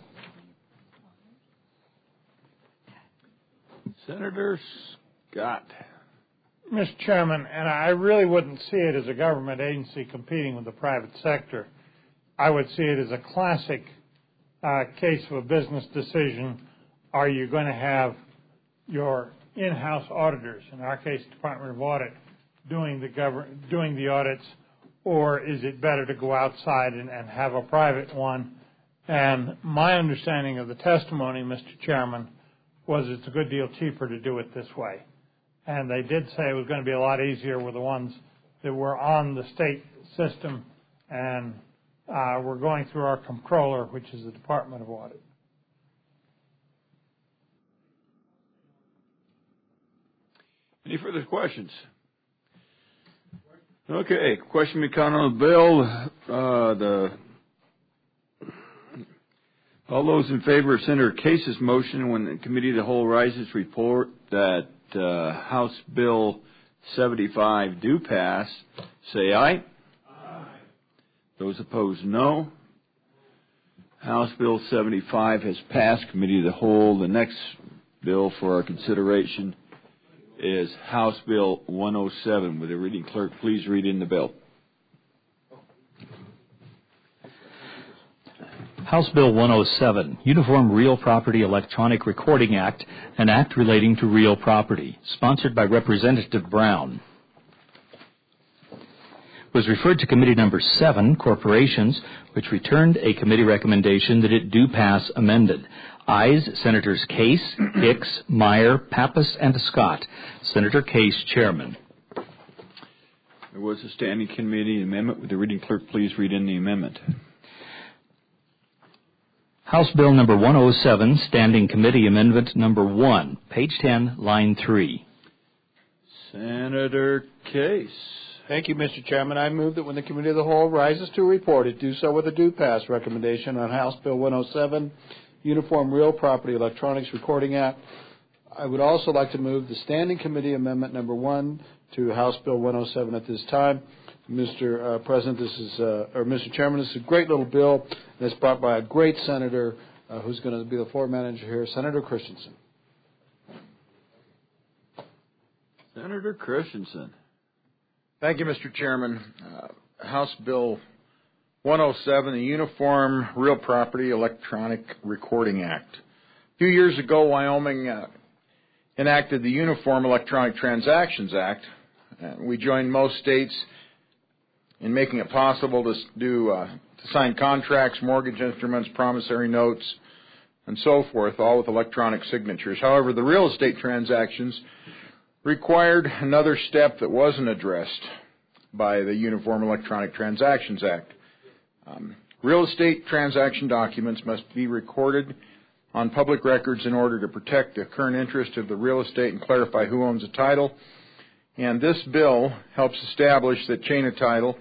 Senator Scott. Mr. Chairman, and I really wouldn't see it as a government agency competing with the private sector. I would see it as a classic case of a business decision. Are you going to have your in-house auditors, in our case, Department of Audit, doing the audits, or is it better to go outside and have a private one? And my understanding of the testimony, Mr. Chairman, was it's a good deal cheaper to do it this way. And they did say it was going to be a lot easier with the ones that were on the state system, and we're going through our comptroller, which is the Department of Audit. Any further questions? Okay, question be counted on the bill. All those in favor of Senator Case's motion when the Committee of the Whole rises report that House Bill 75 do pass, say aye. Aye. Those opposed, no. House Bill 75 has passed Committee of the Whole. The next bill for our consideration is House Bill 107. Would the reading clerk please read in the bill? House Bill 107, Uniform Real Property Electronic Recording Act, an act relating to real property, sponsored by Representative Brown. Was referred to Committee Number 7, Corporations, which returned a committee recommendation that it do pass amended. Ayes, Senators Case, Hicks, Meyer, Pappas, and Scott. Senator Case, Chairman. There was a standing committee amendment. Would the reading clerk please read in the amendment? House Bill number 107, Standing Committee Amendment number 1, page 10, line 3. Senator Case. Thank you, Mr. Chairman. I move that when the Committee of the Whole rises to report, it do so with a do pass recommendation on House Bill 107, Uniform Real Property Electronics Recording Act. I would also like to move the Standing Committee Amendment number 1 to House Bill 107 at this time. Mr. President, Mr. Chairman, this is a great little bill, and it's brought by a great senator who's going to be the floor manager here, Senator Christensen. Senator Christensen. Thank you, Mr. Chairman. House Bill 107, the Uniform Real Property Electronic Recording Act. A few years ago, Wyoming enacted the Uniform Electronic Transactions Act. We joined most states in making it possible to sign contracts, mortgage instruments, promissory notes, and so forth, all with electronic signatures. However, the real estate transactions required another step that wasn't addressed by the Uniform Electronic Transactions Act. Real estate transaction documents must be recorded on public records in order to protect the current interest of the real estate and clarify who owns the title. And this bill helps establish that chain of title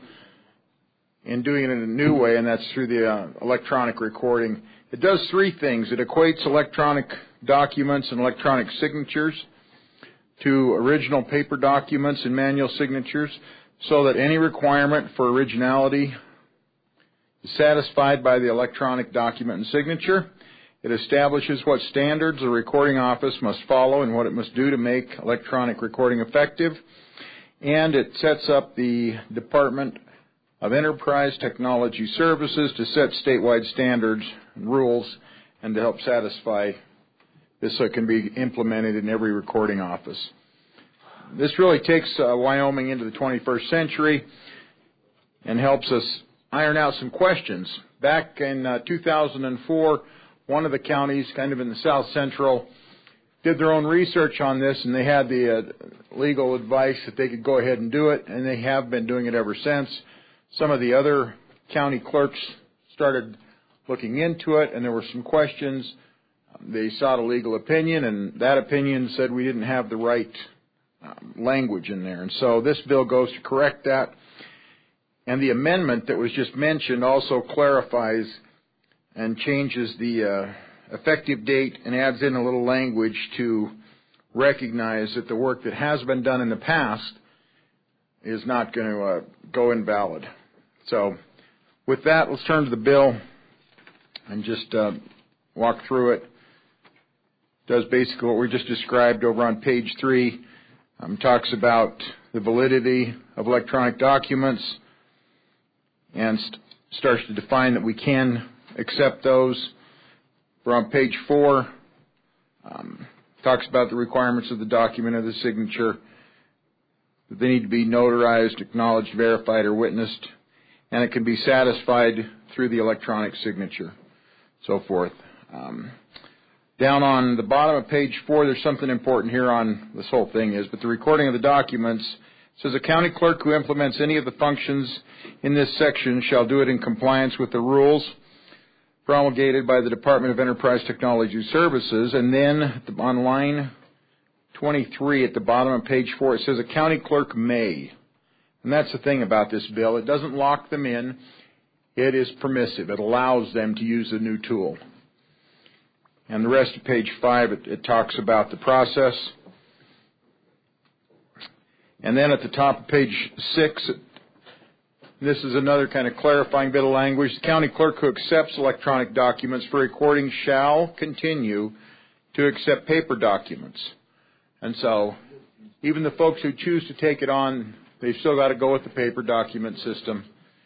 in doing it in a new way, and that's through the electronic recording. It does three things. It equates electronic documents and electronic signatures to original paper documents and manual signatures so that any requirement for originality is satisfied by the electronic document and signature. It establishes what standards the recording office must follow and what it must do to make electronic recording effective. And it sets up the Department of Enterprise Technology Services to set statewide standards and rules and to help satisfy this so it can be implemented in every recording office. This really takes Wyoming into the 21st century and helps us iron out some questions. Back in 2004, one of the counties, kind of in the south central, did their own research on this, and they had the legal advice that they could go ahead and do it, and they have been doing it ever since. Some of the other county clerks started looking into it, and there were some questions. They sought a legal opinion, and that opinion said we didn't have the right language in there. And so this bill goes to correct that. And the amendment that was just mentioned also clarifies and changes the effective date and adds in a little language to recognize that the work that has been done in the past is not going to go invalid. So with that, let's turn to the bill and just walk through it. It does basically what we just described over on page 3. Talks about the validity of electronic documents and starts to define that we can accept those. We're on page 4. Talks about the requirements of the document or the signature. They need to be notarized, acknowledged, verified, or witnessed, and it can be satisfied through the electronic signature, so forth. Down on the bottom of page 4, there's something important here on this whole thing is, but the recording of the documents says a county clerk who implements any of the functions in this section shall do it in compliance with the rules promulgated by the Department of Enterprise Technology Services. And then on line 23 at the bottom of page 4, it says a county clerk may. And that's the thing about this bill. It doesn't lock them in. It is permissive. It allows them to use the new tool. And the rest of page 5, it talks about the process. And then at the top of page 6, this is another kind of clarifying bit of language. The county clerk who accepts electronic documents for recording shall continue to accept paper documents. And so even the folks who choose to take it on, they've still got to go with the paper document system.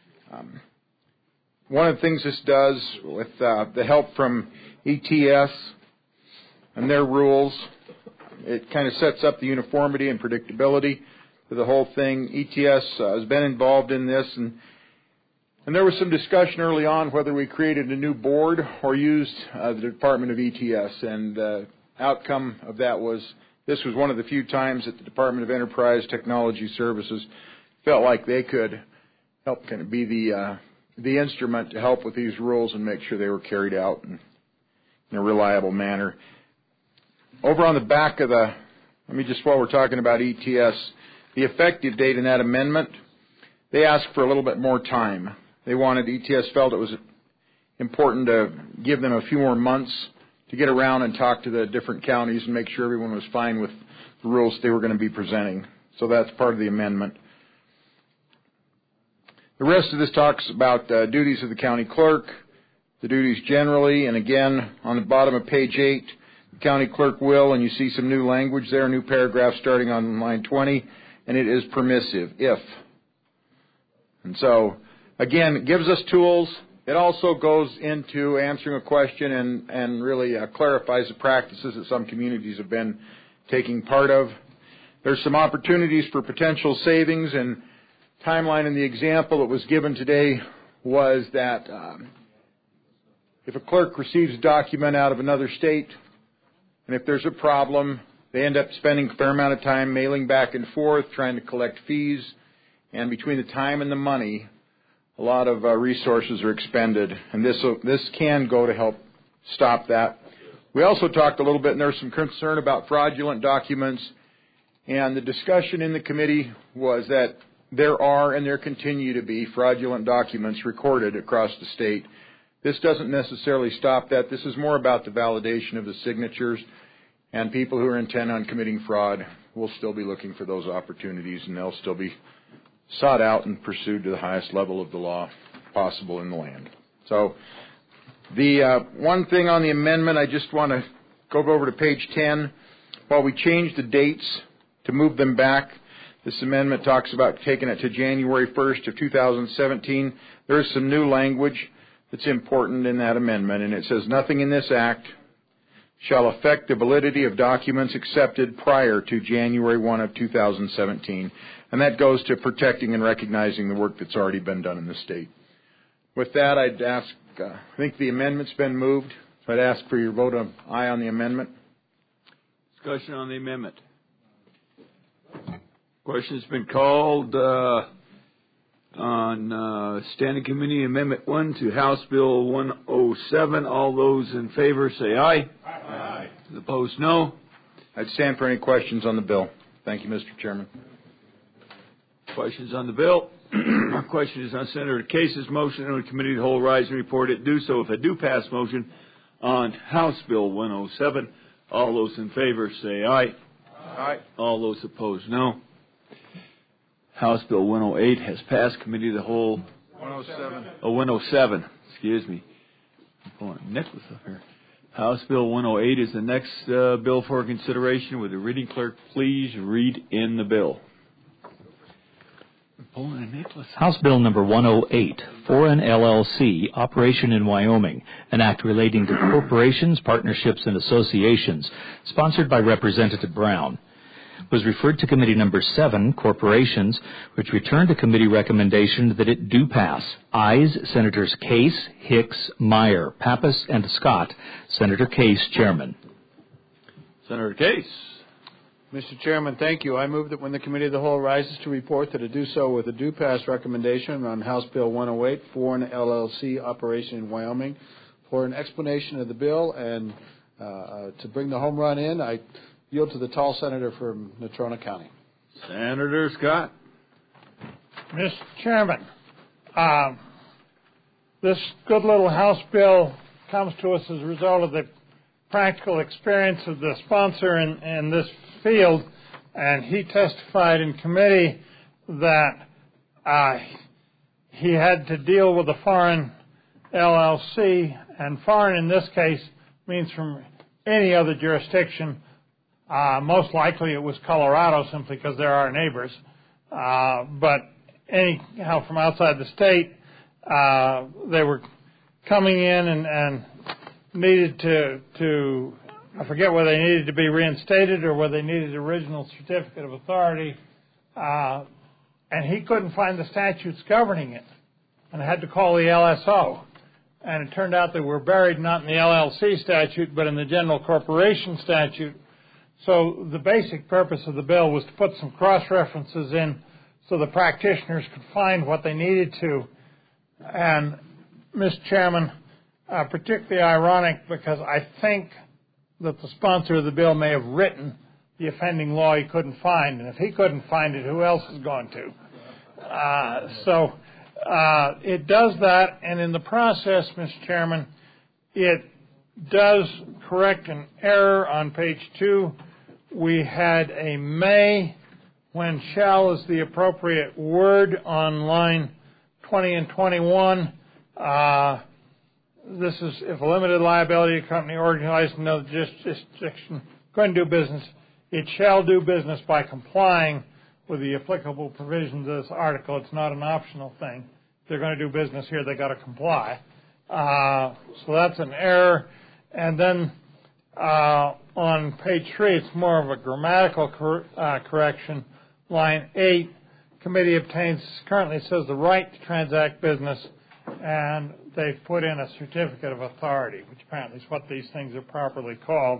One of the things this does with the help from ETS and their rules, it kind of sets up the uniformity and predictability for the whole thing. ETS has been involved in this, and there was some discussion early on whether we created a new board or used the Department of ETS, and the outcome of that was this was one of the few times that the Department of Enterprise Technology Services felt like they could help kind of be the instrument to help with these rules and make sure they were carried out in a reliable manner. Over on the back of while we're talking about ETS, the effective date in that amendment, they asked for a little bit more time. ETS felt it was important to give them a few more months to get around and talk to the different counties and make sure everyone was fine with the rules they were going to be presenting. So that's part of the amendment. The rest of this talks about duties of the county clerk, the duties generally, and again, on the bottom of page 8, the county clerk will, and you see some new language there, new paragraph starting on line 20, and it is permissive, if. And so, again, it gives us tools. It also goes into answering a question and really clarifies the practices that some communities have been taking part of. There's some opportunities for potential savings, and timeline in the example that was given today was that if a clerk receives a document out of another state, and if there's a problem, they end up spending a fair amount of time mailing back and forth, trying to collect fees, and between the time and the money, a lot of resources are expended, and this can go to help stop that. We also talked a little bit, and there's some concern about fraudulent documents, and the discussion in the committee was that there are and there continue to be fraudulent documents recorded across the state. This doesn't necessarily stop that. This is more about the validation of the signatures, and people who are intent on committing fraud will still be looking for those opportunities, and they'll still be sought out and pursued to the highest level of the law possible in the land. So the one thing on the amendment, I just want to go over to page 10. While we changed the dates to move them back, this amendment talks about taking it to January 1st of 2017. There is some new language that's important in that amendment, and it says nothing in this act shall affect the validity of documents accepted prior to January 1 of 2017. And that goes to protecting and recognizing the work that's already been done in the state. With that, I'd ask, I think the amendment's been moved, so I'd ask for your vote of aye on the amendment. Discussion on the amendment. Question's been called on Standing Committee Amendment 1 to House Bill 107. All those in favor say aye. Aye. Opposed, no. I'd stand for any questions on the bill. Thank you, Mr. Chairman. Questions on the bill? Our question is on Senator Case's motion on the Committee of the Whole Rise and report it. Do so. If it do pass motion, on House Bill 107. All those in favor say aye. Aye. All those opposed, no. House Bill 108 has passed. Committee of the Whole. 107. 107. Excuse me. I'm pulling Nicholas up here. House Bill 108 is the next bill for consideration. Would the reading clerk please read in the bill? House Bill number 108, Foreign LLC, Operation in Wyoming, an act relating to corporations, partnerships, and associations, sponsored by Representative Brown, was referred to Committee number 7, Corporations, which returned a committee recommendation that it do pass. Ayes, Senators Case, Hicks, Meyer, Pappas, and Scott. Senator Case, Chairman. Senator Case. Mr. Chairman, thank you. I move that when the Committee of the Whole rises to report, that it do so with a due pass recommendation on House Bill 108, Foreign LLC Operation in Wyoming. For an explanation of the bill and to bring the home run in, I yield to the tall senator from Natrona County. Senator Scott. Mr. Chairman, this good little House bill comes to us as a result of the practical experience of the sponsor in this field, and he testified in committee that he had to deal with a foreign LLC, and foreign in this case means from any other jurisdiction. Most likely it was Colorado simply because they're our neighbors, but anyhow from outside the state, they were coming in and needed to I forget whether they needed to be reinstated or whether they needed the original certificate of authority, and he couldn't find the statutes governing it, and had to call the LSO. And it turned out they were buried not in the LLC statute, but in the general corporation statute. So the basic purpose of the bill was to put some cross-references in so the practitioners could find what they needed to. And, Mr. Chairman, particularly ironic because I think that the sponsor of the bill may have written the offending law he couldn't find, and if he couldn't find it, who else is going to? So it does that, and in the process, Mr. Chairman, it does correct an error on page 2. We had a may when shall is the appropriate word on line 20 and 21. This is if a limited liability company organized in another jurisdiction going to do business, it shall do business by complying with the applicable provisions of this article. It's not an optional thing. If they're going to do business here, they got to comply. So that's an error. And then on page 3, it's more of a grammatical correction. Line 8, committee obtains, currently says the right to transact business, and they've put in a certificate of authority, which apparently is what these things are properly called.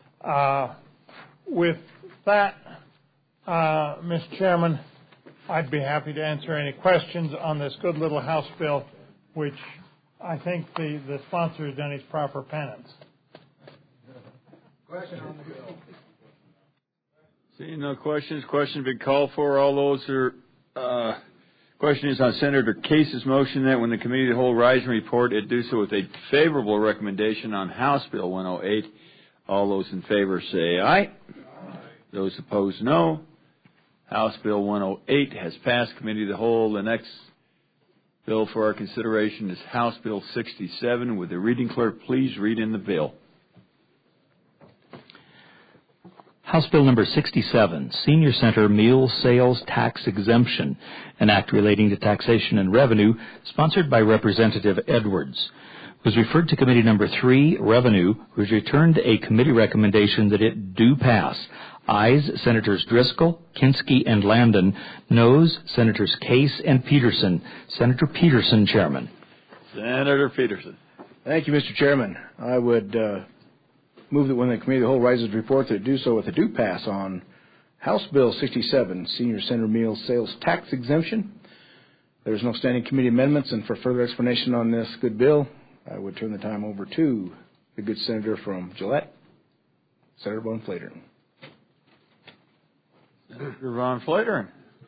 With that, Mr. Chairman, I'd be happy to answer any questions on this good little House bill, which I think the sponsor has done his proper penance. Question on the bill. Seeing no questions, question been called for. All those are question is on Senator Case's motion that when the Committee of the Whole rise and report, it do so with a favorable recommendation on House Bill 108. All those in favor say aye. Aye. Those opposed, no. House Bill 108 has passed Committee of the Whole. The next bill for our consideration is House Bill 67. Would the reading clerk please read in the bill? House Bill number 67, Senior Center Meal Sales Tax Exemption, an act relating to taxation and revenue, sponsored by Representative Edwards, was referred to Committee number 3, Revenue, which returned a committee recommendation that it do pass. Ayes, Senators Driscoll, Kinski, and Landon. Noes, Senators Case and Peterson. Senator Peterson, Chairman. Senator Peterson. Thank you, Mr. Chairman. I would move that when the Committee of the Whole rises to report, that it do so with a do pass on House Bill 67, Senior Center Meal Sales Tax Exemption. There's no standing committee amendments, and for further explanation on this good bill, I would turn the time over to the good senator from Gillette, Senator Von Flatern. Senator Von Flatern.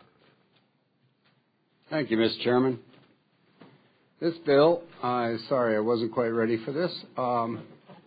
Thank you, Mr. Chairman. This bill, sorry I wasn't quite ready for this.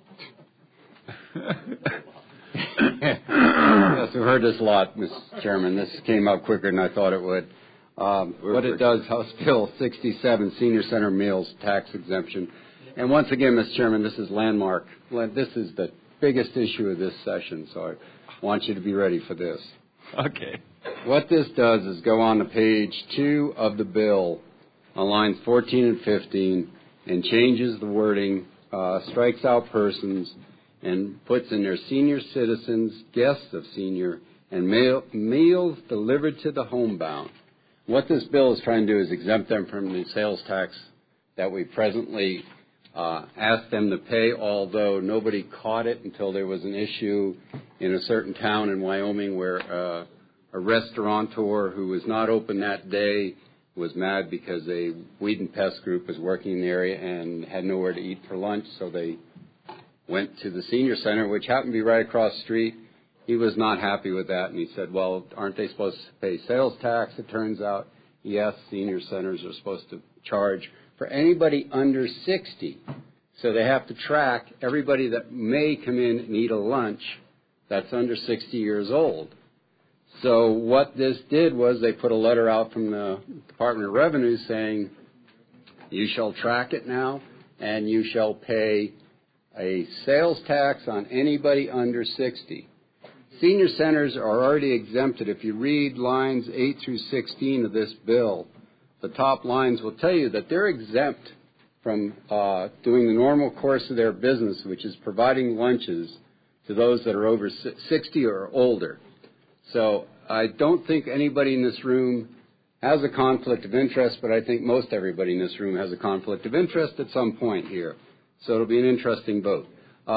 Yes, we've heard this a lot, Mr. Chairman. This came out quicker than I thought it would. What it does, House Bill 67, Senior Center Meals Tax Exemption. And once again, Mr. Chairman, this is landmark. This is the biggest issue of this session, so I want you to be ready for this. Okay. What this does is go on to page 2 of the bill on lines 14 and 15 and changes the wording, strikes out persons, and puts in there senior citizens, guests of senior, and meals delivered to the homebound. What this bill is trying to do is exempt them from the sales tax that we presently ask them to pay, although nobody caught it until there was an issue in a certain town in Wyoming where a restaurateur who was not open that day was mad because a weed and pest group was working in the area and had nowhere to eat for lunch, so they went to the senior center, which happened to be right across the street. He was not happy with that, and he said, well, aren't they supposed to pay sales tax? It turns out, yes, senior centers are supposed to charge for anybody under 60. So they have to track everybody that may come in and eat a lunch that's under 60 years old. So what this did was they put a letter out from the Department of Revenue saying, you shall track it now, and you shall pay a sales tax on anybody under 60. Senior centers are already exempted. If you read lines 8 through 16 of this bill, the top lines will tell you that they're exempt from doing the normal course of their business, which is providing lunches to those that are over 60 or older. So I don't think anybody in this room has a conflict of interest, but I think most everybody in this room has a conflict of interest at some point here. So it'll be an interesting vote.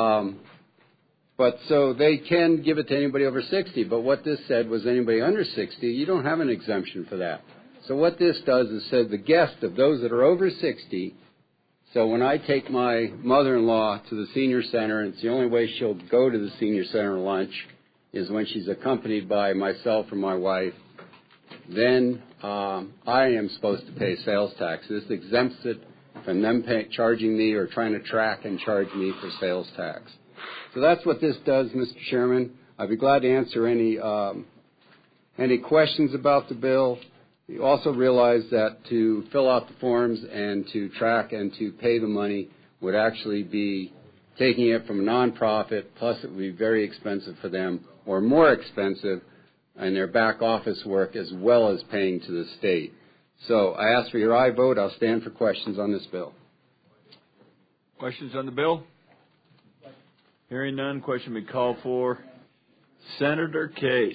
But so they can give it to anybody over 60, but what this said was anybody under 60, you don't have an exemption for that. So what this does is said the guest of those that are over 60, so when I take my mother-in-law to the senior center, and it's the only way she'll go to the senior center lunch is when she's accompanied by myself or my wife, then I am supposed to pay sales tax. This exempts it from them charging me or trying to track and charge me for sales tax. So that's what this does, Mr. Chairman. I'd be glad to answer any questions about the bill. You also realize that to fill out the forms and to track and to pay the money would actually be taking it from a nonprofit, plus it would be very expensive for them, or more expensive in their back office work, as well as paying to the state. So I ask for your aye vote. I'll stand for questions on this bill. Questions on the bill? Hearing none, question be called for. Senator Case.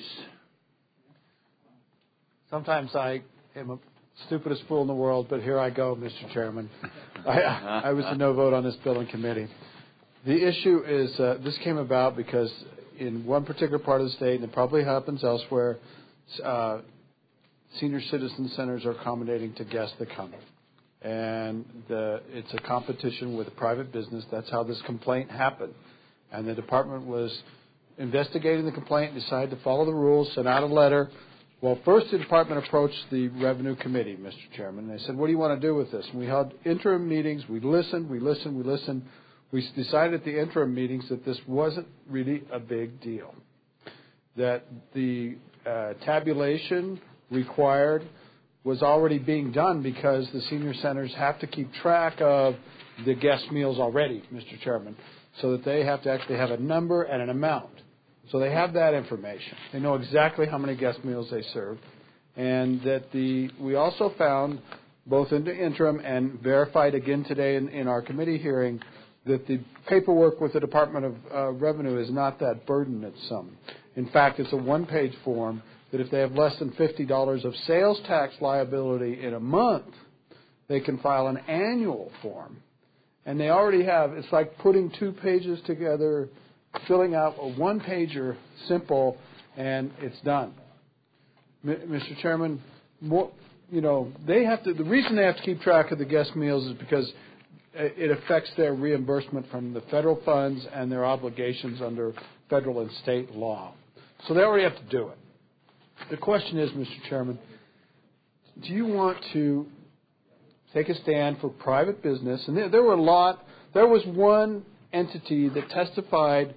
Sometimes I am the stupidest fool in the world, but here I go, Mr. Chairman. I was a no vote on this bill in committee. The issue is this came about because in one particular part of the state, and it probably happens elsewhere, senior citizen centers are accommodating to guests that come. And it's a competition with a private business. That's how this complaint happened. And the department was investigating the complaint, decided to follow the rules, sent out a letter. Well, first the department approached the Revenue Committee, Mr. Chairman. They said, what do you want to do with this? And we held interim meetings. We listened. We decided at the interim meetings that this wasn't really a big deal, that the tabulation required was already being done because the senior centers have to keep track of the guest meals already, Mr. Chairman, so that they have to actually have a number and an amount. So they have that information. They know exactly how many guest meals they serve. And that we also found, both in the interim and verified again today in our committee hearing, that the paperwork with the Department of Revenue is not that burdensome. In fact, it's a one-page form that if they have less than $50 of sales tax liability in a month, they can file an annual form. And they already have, it's like putting 2 pages together, filling out a one-pager, simple, and it's done. Mr. Chairman, they have to. The reason they have to keep track of the guest meals is because it affects their reimbursement from the federal funds and their obligations under federal and state law. So they already have to do it. The question is, Mr. Chairman, do you want to take a stand for private business? And there were a lot. There was one entity that testified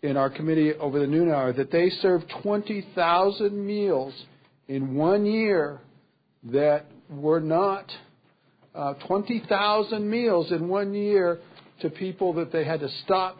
in our committee over the noon hour that they served 20,000 meals in 1 year that were not 20,000 meals in 1 year to people that they had to stop.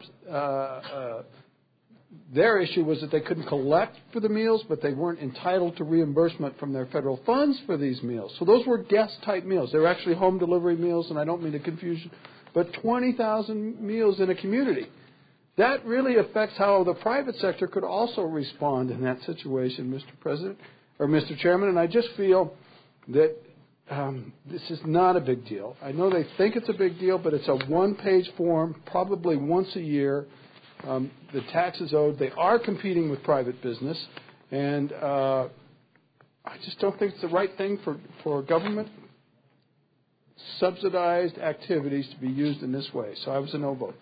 Their issue was that they couldn't collect for the meals, but they weren't entitled to reimbursement from their federal funds for these meals. So those were guest-type meals. They were actually home delivery meals, and I don't mean to confuse you, but 20,000 meals in a community. That really affects how the private sector could also respond in that situation, Mr. President, or Mr. Chairman, and I just feel that this is not a big deal. I know they think it's a big deal, but it's a one-page form, probably once a year. The taxes owed, they are competing with private business, and I just don't think it's the right thing for government subsidized activities to be used in this way. So I was a no vote.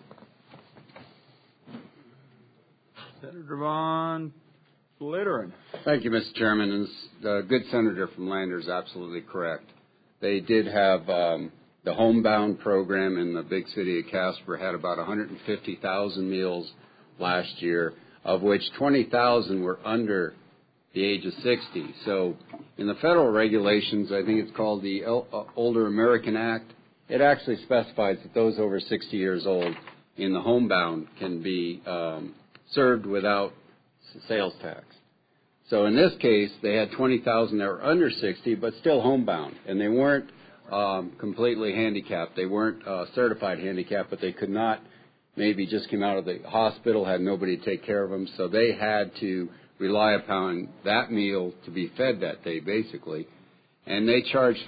Senator Von Flitteren. Thank you, Mr. Chairman. And the good senator from Lander is absolutely correct. They did have the homebound program in the big city of Casper had about 150,000 meals last year, of which 20,000 were under the age of 60. So in the federal regulations, I think it's called the Older American Act, it actually specifies that those over 60 years old in the homebound can be served without sales tax. So in this case, they had 20,000 that were under 60, but still homebound, and they weren't completely handicapped. They weren't certified handicapped, but they could not, maybe just came out of the hospital, had nobody to take care of them, so they had to rely upon that meal to be fed that day, basically. And they charged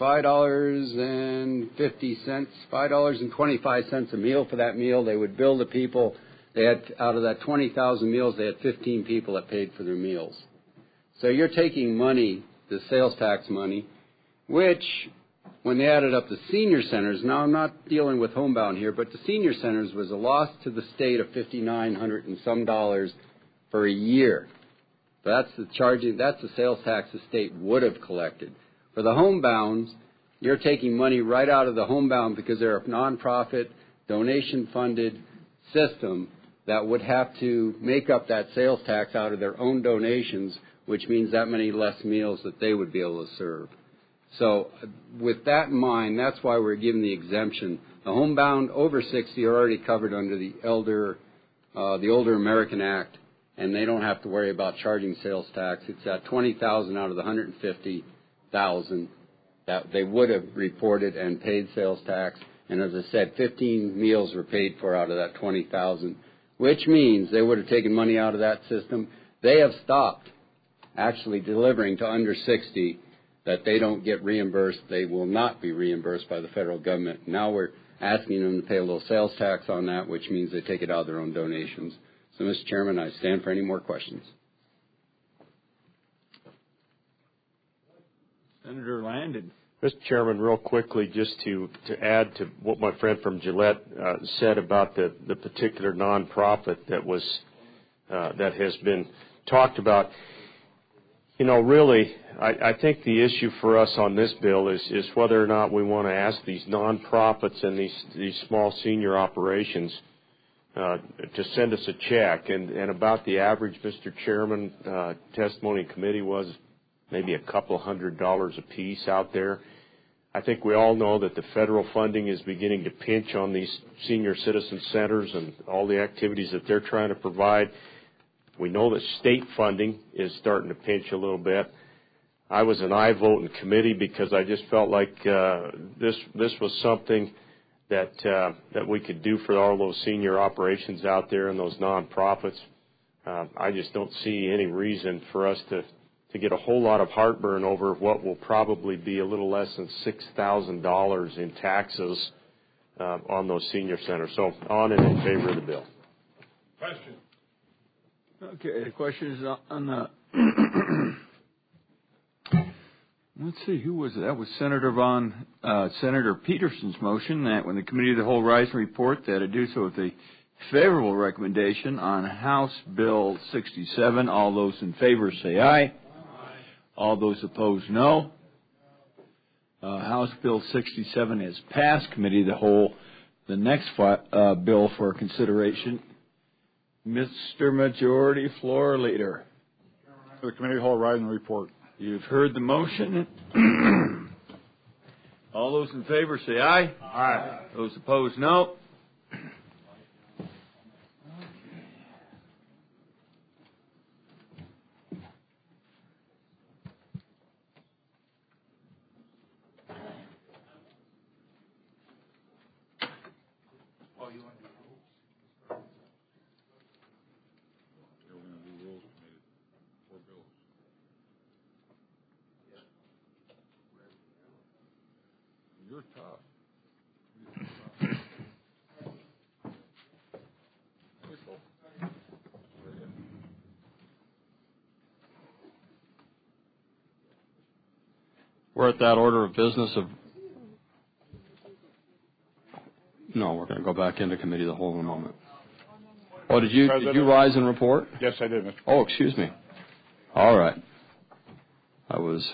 $5.50, $5.25 a meal for that meal. They would bill the people. They had, out of that 20,000 meals, they had 15 people that paid for their meals. So you're taking money, the sales tax money, which, when they added up the senior centers, now I'm not dealing with homebound here, but the senior centers was a loss to the state of $5,900 and some dollars for a year. That's the sales tax the state would have collected. For the homebounds, you're taking money right out of the homebound because they're a nonprofit, donation-funded system that would have to make up that sales tax out of their own donations, which means that many less meals that they would be able to serve. So with that in mind, that's why we're giving the exemption. The homebound over 60 are already covered under the Older American Act, and they don't have to worry about charging sales tax. It's at 20,000 out of the 150,000 that they would have reported and paid sales tax. And as I said, 15 meals were paid for out of that 20,000, which means they would have taken money out of that system. They have stopped actually delivering to under 60 that they don't get reimbursed. They will not be reimbursed by the federal government. Now we're asking them to pay a little sales tax on that, which means they take it out of their own donations. So, Mr. Chairman, I stand for any more questions. Senator Landon. Mr. Chairman, real quickly, just to add to what my friend from Gillette said about the particular nonprofit that has been talked about. You know, really, I think the issue for us on this bill is whether or not we want to ask these nonprofits and these small senior operations to send us a check. And about the average, Mr. Chairman, testimony committee was maybe a couple $100 a piece out there. I think we all know that the federal funding is beginning to pinch on these senior citizen centers and all the activities that they're trying to provide. We know that state funding is starting to pinch a little bit. I was an aye vote in committee because I just felt like this was something that we could do for all those senior operations out there and those nonprofits. I just don't see any reason for us to get a whole lot of heartburn over what will probably be a little less than $6,000 in taxes on those senior centers. So on and in favor of the bill. Question. Okay, the question is on the let's see, who was it? That was Senator Peterson's motion that when the Committee of the Whole rise and report that it do so with a favorable recommendation on House Bill 67. All those in favor say aye. All those opposed, no. House Bill 67 is passed. Committee of the Whole. The next bill for consideration Mr. Majority Floor Leader. For the Committee of the Whole Rise and Report. You've heard the motion. All those in favor say aye. Aye. Those opposed, no. You're tough. We're at that order of business of... No, we're going to go back into committee of the whole in a moment. Oh, did you rise and report? Yes, I did, Mr. Oh, excuse me. All right. I was...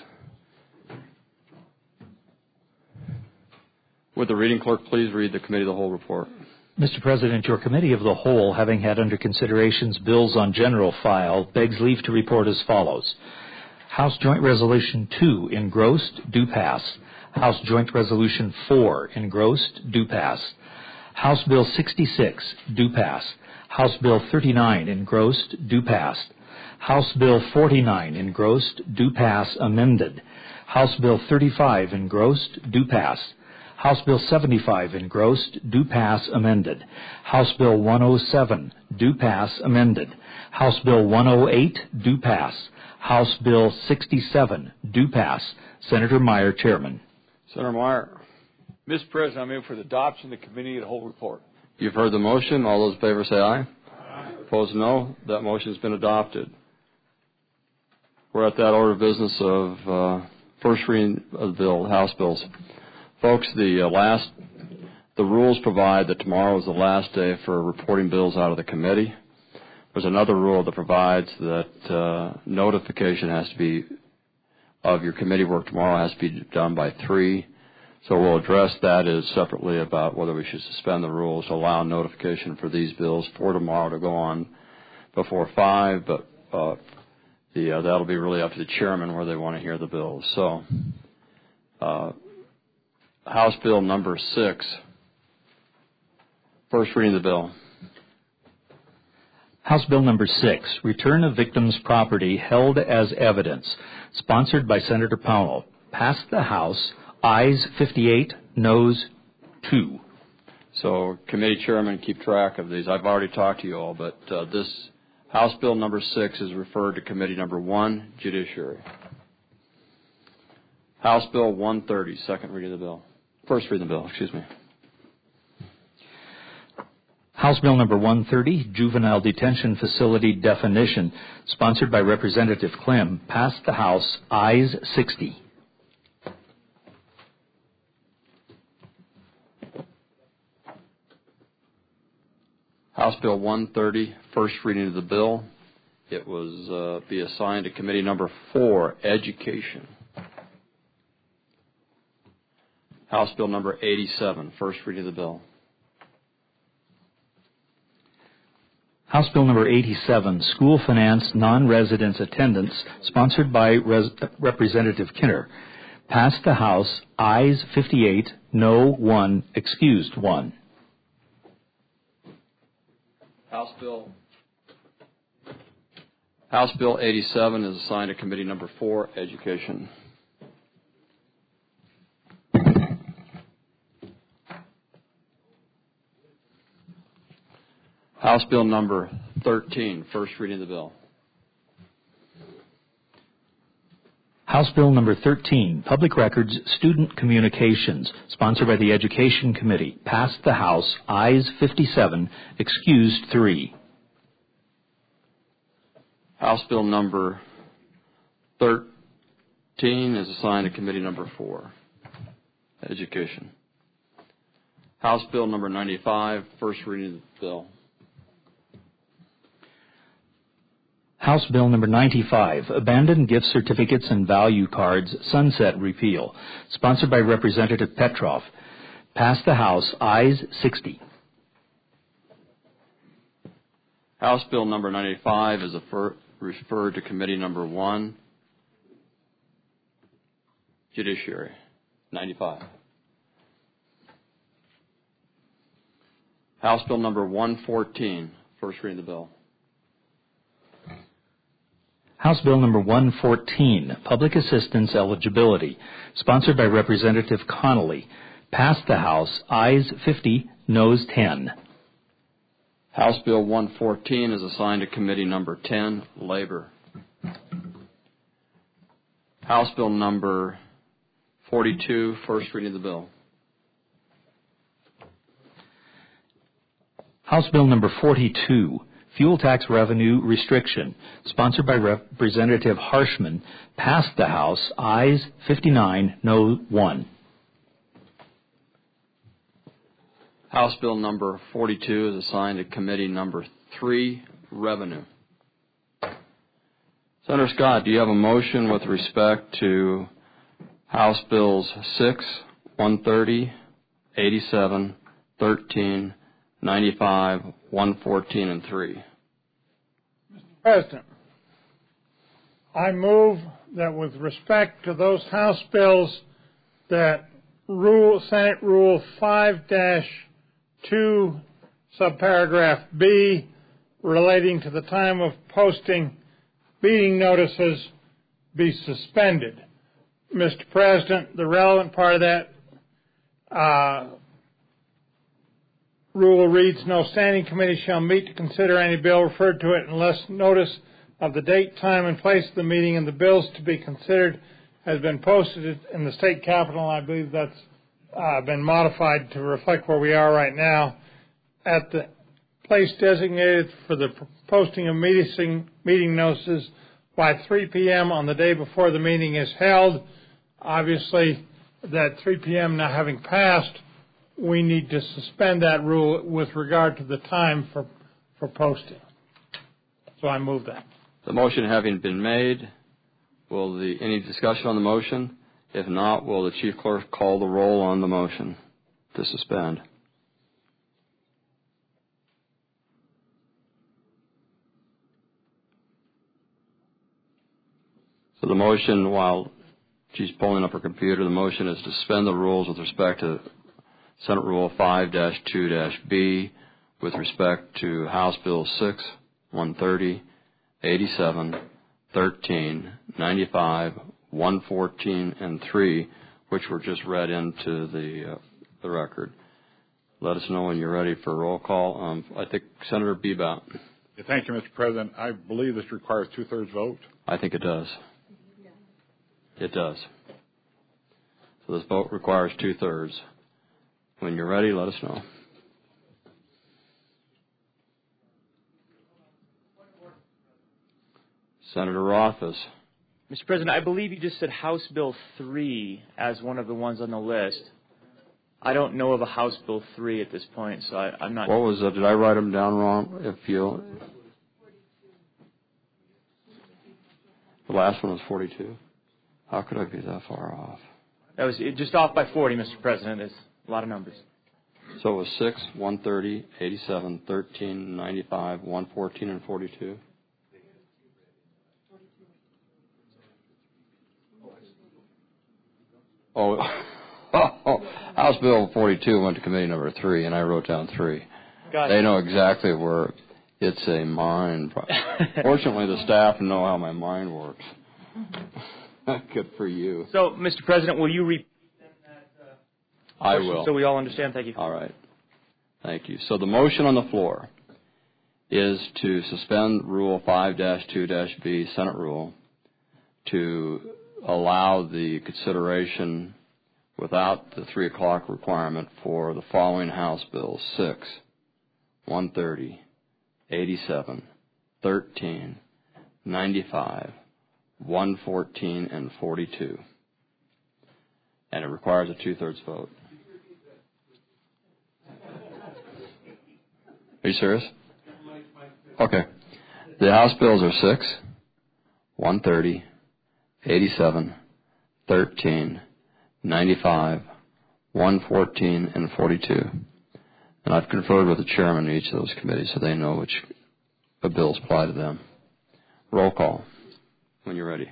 Would the reading clerk please read the committee of the whole report? Mr. President, your Committee of the Whole, having had under considerations bills on general file, begs leave to report as follows. House Joint Resolution 2, engrossed, do pass. House Joint Resolution 4, engrossed, do pass. House Bill 66, do pass. House Bill 39, engrossed, do pass. House Bill 49, engrossed, do pass, amended. House Bill 35, engrossed, do pass. House Bill 75, engrossed, do pass, amended. House Bill 107, do pass, amended. House Bill 108, do pass. House Bill 67, do pass. Senator Meyer, Chairman. Senator Meyer. Mr. President, I move for the adoption of the committee of the whole report. You've heard the motion. All those in favor say aye. Aye. Opposed, no. That motion has been adopted. We're at that order of business of first reading of the bill, House bills. Folks, the rules provide that tomorrow is the last day for reporting bills out of the committee. There's another rule that provides that notification has to be of your committee work tomorrow has to be done by 3. So we'll address that as separately about whether we should suspend the rules to allow notification for these bills for tomorrow to go on before 5. But that'll be really up to the chairman where they want to hear the bills. So House Bill number 6, first reading of the bill. House Bill number 6, Return of Victims' Property Held as Evidence, sponsored by Senator Powell. Passed the House, ayes 58, noes 2. So, committee chairman, keep track of these. I've already talked to you all, but this House Bill number 6 is referred to committee number 1, Judiciary. House Bill 130, second reading of the bill. First reading of the bill, excuse me. House Bill number 130, Juvenile Detention Facility Definition, sponsored by Representative Clem, passed the House, ayes 60. House Bill 130, first reading of the bill. It was be assigned to committee number 4, Education. House Bill number 87, first reading of the bill. House Bill number 87, School Finance Non-Residence Attendance, sponsored by Representative Kinner. Passed the House, ayes 58, no 1, excused 1. House Bill 87 is assigned to committee number 4, Education. House Bill number 13, first reading of the bill. House Bill number 13, Public Records Student Communications, sponsored by the Education Committee. Passed the House, ayes 57, excused 3. House Bill number 13 is assigned to committee number 4, Education. House Bill number 95, first reading of the bill. House Bill number 95, Abandoned Gift Certificates and Value Cards, Sunset Repeal, sponsored by Representative Petroff. Passed the House, ayes 60. House Bill number 95 is referred to committee number 1, Judiciary. 95. House Bill number 114, first reading of the bill. House Bill number 114, Public Assistance Eligibility, sponsored by Representative Connolly. Passed the House, ayes 50, noes 10. House Bill 114 is assigned to committee number 10, Labor. House Bill number 42, first reading of the bill. House Bill number 42, Fuel Tax Revenue Restriction, sponsored by Representative Harshman, passed the House, ayes 59, no 1. House Bill number 42 is assigned to committee number 3, Revenue. Senator Scott, do you have a motion with respect to House Bills 6, 130, 87, 13, 95, 114, and 3? Mr. President, I move that with respect to those House bills that Senate Rule 5-2, subparagraph B, relating to the time of posting meeting notices, be suspended. Mr. President, the relevant part of that rule reads, no standing committee shall meet to consider any bill referred to it unless notice of the date, time, and place of the meeting and the bills to be considered has been posted in the state capitol. I believe that's been modified to reflect where we are right now. At the place designated for the posting of meeting notices by 3 p.m. on the day before the meeting is held. Obviously, that 3 p.m. now having passed, we need to suspend that rule with regard to the time for posting. So I move that. The motion having been made, any discussion on the motion? If not, will the Chief Clerk call the roll on the motion to suspend? So the motion, while she's pulling up her computer, the motion is to suspend the rules with respect to Senate Rule 5-2-B with respect to House Bill 6, 130, 87, 13, 95, 114, and 3, which were just read into the record. Let us know when you're ready for a roll call. I think Senator Bebout. Yeah, thank you, Mr. President. I believe this requires two-thirds vote. I think it does. It does. So this vote requires two-thirds. When you're ready, let us know. Senator Rothfuss. Mr. President, I believe you just said House Bill 3 as one of the ones on the list. I don't know of a House Bill 3 at this point, so I'm not... What was that? Did I write them down wrong? The last one was 42. How could I be that far off? That was just off by 40, Mr. President. There's a lot of numbers. So it was 6, 130, 87, 13, 95, 114, and 42? House Bill 42 went to committee number 3, and I wrote down 3. Gotcha. They know exactly where it's a mind. Fortunately, the staff know how my mind works. Good for you. So, Mr. President, will you repeat that? I will. So we all understand. Thank you. All right. Thank you. So the motion on the floor is to suspend Rule 5-2-B, Senate Rule, to allow the consideration without the 3 o'clock requirement for the following House bills: 6, 130, 87, 13, 95, 114, and 42. And it requires a two-thirds vote. Are you serious? Okay. The House bills are 6, 130, 87, 13, 95, 114, and 42. And I've conferred with the chairman of each of those committees so they know which bills apply to them. Roll call when you're ready.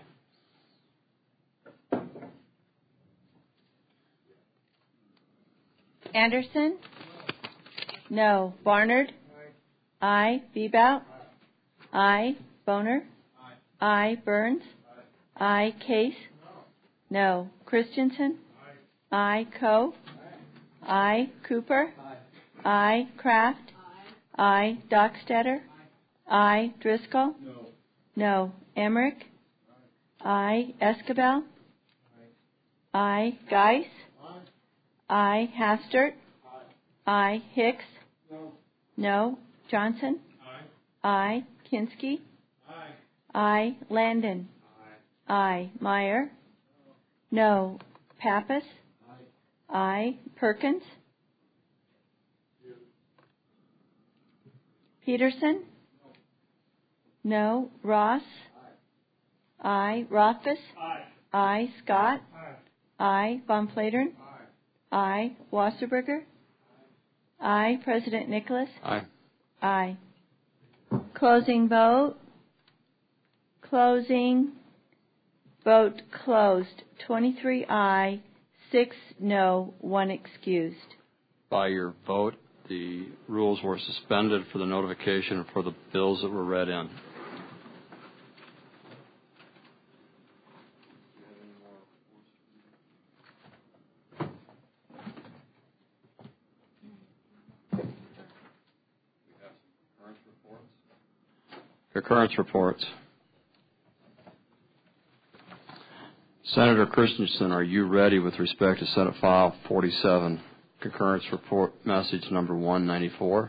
Anderson? No. Barnard? Aye. Bebout? Aye. Boner? Aye. Burns? Aye. Case? No. Christensen? Aye. Coe? Aye. Cooper? Aye. Kraft? Aye. Dockstader? Aye. Driscoll? No. Emmerich? Aye. Escabel? Aye. Geis? Aye. Hastert? Aye. Hicks? No. Johnson? Aye. Kinski? Aye. Landon? Aye. Meyer? No. Pappas? Aye. Perkins? Peterson? No. Ross? Aye. Rothfuss? Aye. Scott? Aye. Von Flatern? Aye. Wasserberger? Aye. President Nicholas? Aye. Aye. Closing vote. Closing. Vote closed. 23 aye, 6 no, 1 excused. By your vote, the rules were suspended for the notification for the bills that were read in. Concurrence reports. Senator Christensen, are you ready with respect to Senate File 47, concurrence report message number 194?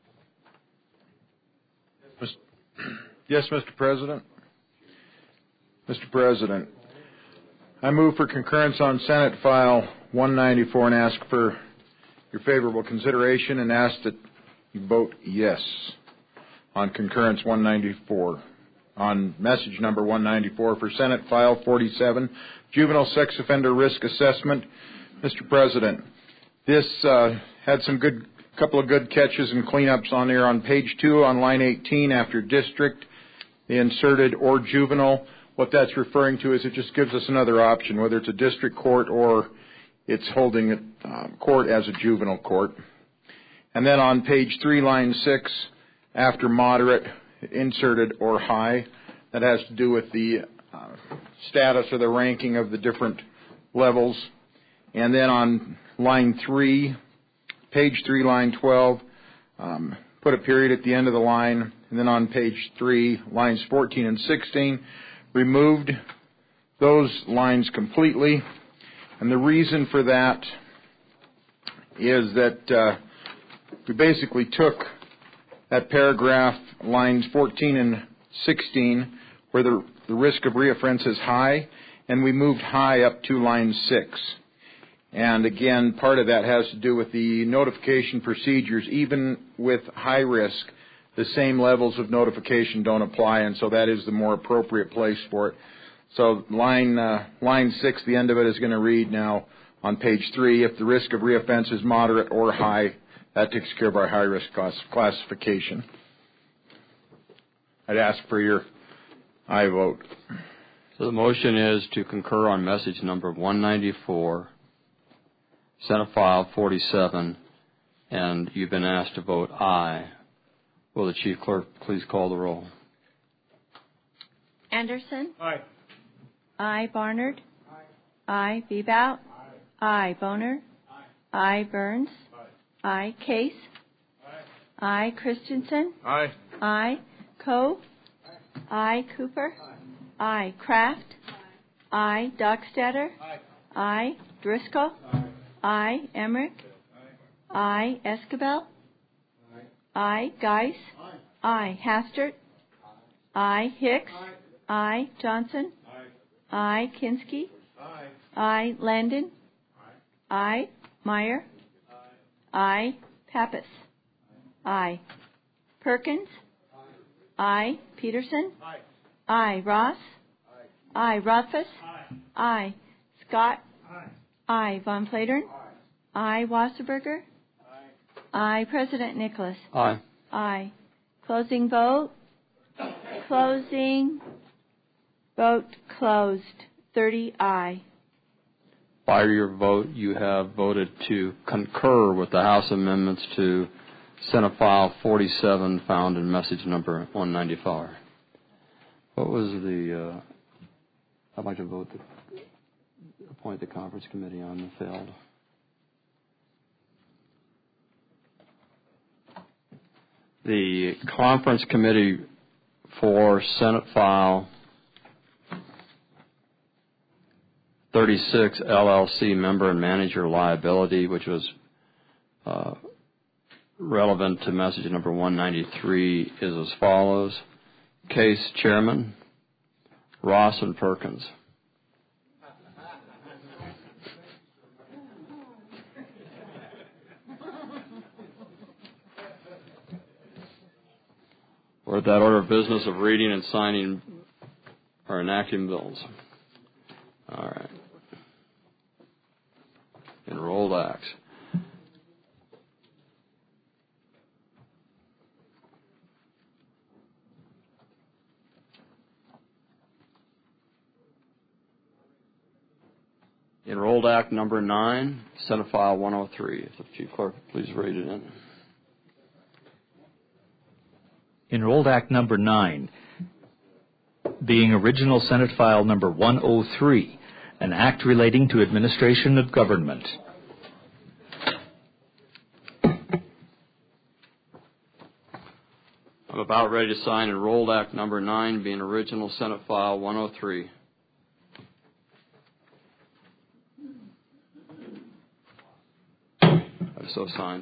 Yes, Mr. President. Mr. President, I move for concurrence on Senate File 194 and ask for your favorable consideration and ask that you vote yes on concurrence 194. On message number 194 for Senate File 47, Juvenile Sex Offender Risk Assessment. Mr. President, this had some couple of good catches and cleanups on there. On page 2, on line 18, after district, they inserted or juvenile. What that's referring to is it just gives us another option, whether it's a district court or it's holding it court as a juvenile court. And then on page 3, line 6, after moderate, inserted or high. That has to do with the status or the ranking of the different levels. And then on line 3, page 3, line 12, put a period at the end of the line. And then on page 3, lines 14 and 16, removed those lines completely. And the reason for that is that we basically took that paragraph, lines 14 and 16, where the risk of reoffense is high, and we moved high up to line 6. And again, part of that has to do with the notification procedures. Even with high risk, the same levels of notification don't apply, and so that is the more appropriate place for it. So line 6, the end of it is going to read now on page 3, if the risk of reoffense is moderate or high, that takes care of our high-risk classification. I'd ask for your aye vote. So the motion is to concur on message number 194, Senate File 47, and you've been asked to vote aye. Will the Chief Clerk please call the roll? Anderson? Aye. Aye. Barnard? Aye. Bebout? Aye. Boner? Aye. Burns? Aye. Case? Aye. Christensen? Aye. Aye. Coe? Aye. Cooper? Aye. Kraft? Aye. Dockstader? Aye. Driscoll? Aye. Emmerich? Aye. Escabel? Aye. Geis? Aye. Hastert? Aye. Hicks? Aye. Johnson? Aye. Kinski? Aye. Landon? Aye. Meyer? Aye. Pappas? Aye. Perkins? Aye. Peterson? Aye. Ross? Aye. Rothfuss? Aye. Scott? Aye. Von Flatern? Aye. Wasserberger? Aye. President Nicholas? Aye. Aye. Closing vote. Closing. Vote closed. 30 aye. By your vote, you have voted to concur with the House amendments to Senate File 47 found in message number 195. What was the, I'd like to vote to appoint the conference committee on the failed. The conference committee for Senate File 36 LLC member and manager liability, which was relevant to message number 193, is as follows. Case Chairman, Ross and Perkins. We're at that order of business of reading and signing or enacting bills. All right. Enrolled acts. Enrolled Act number 9, Senate File 103. If the Chief Clerk please read it in. Enrolled Act number 9, being original Senate File number 103, an act relating to administration of government. I'm about ready to sign Enrolled Act number 9, being original Senate File 103. I've so signed.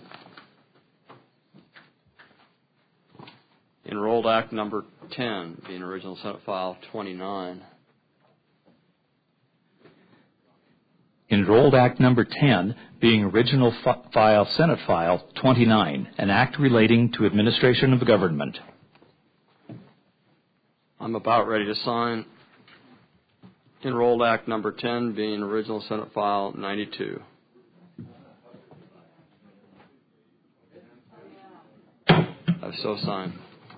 Enrolled Act number 10, being original Senate File 29. Enrolled Act number 10, being original file Senate File 29, an act relating to administration of government. I'm about ready to sign Enrolled Act number 10, being original Senate File 92. I've so signed.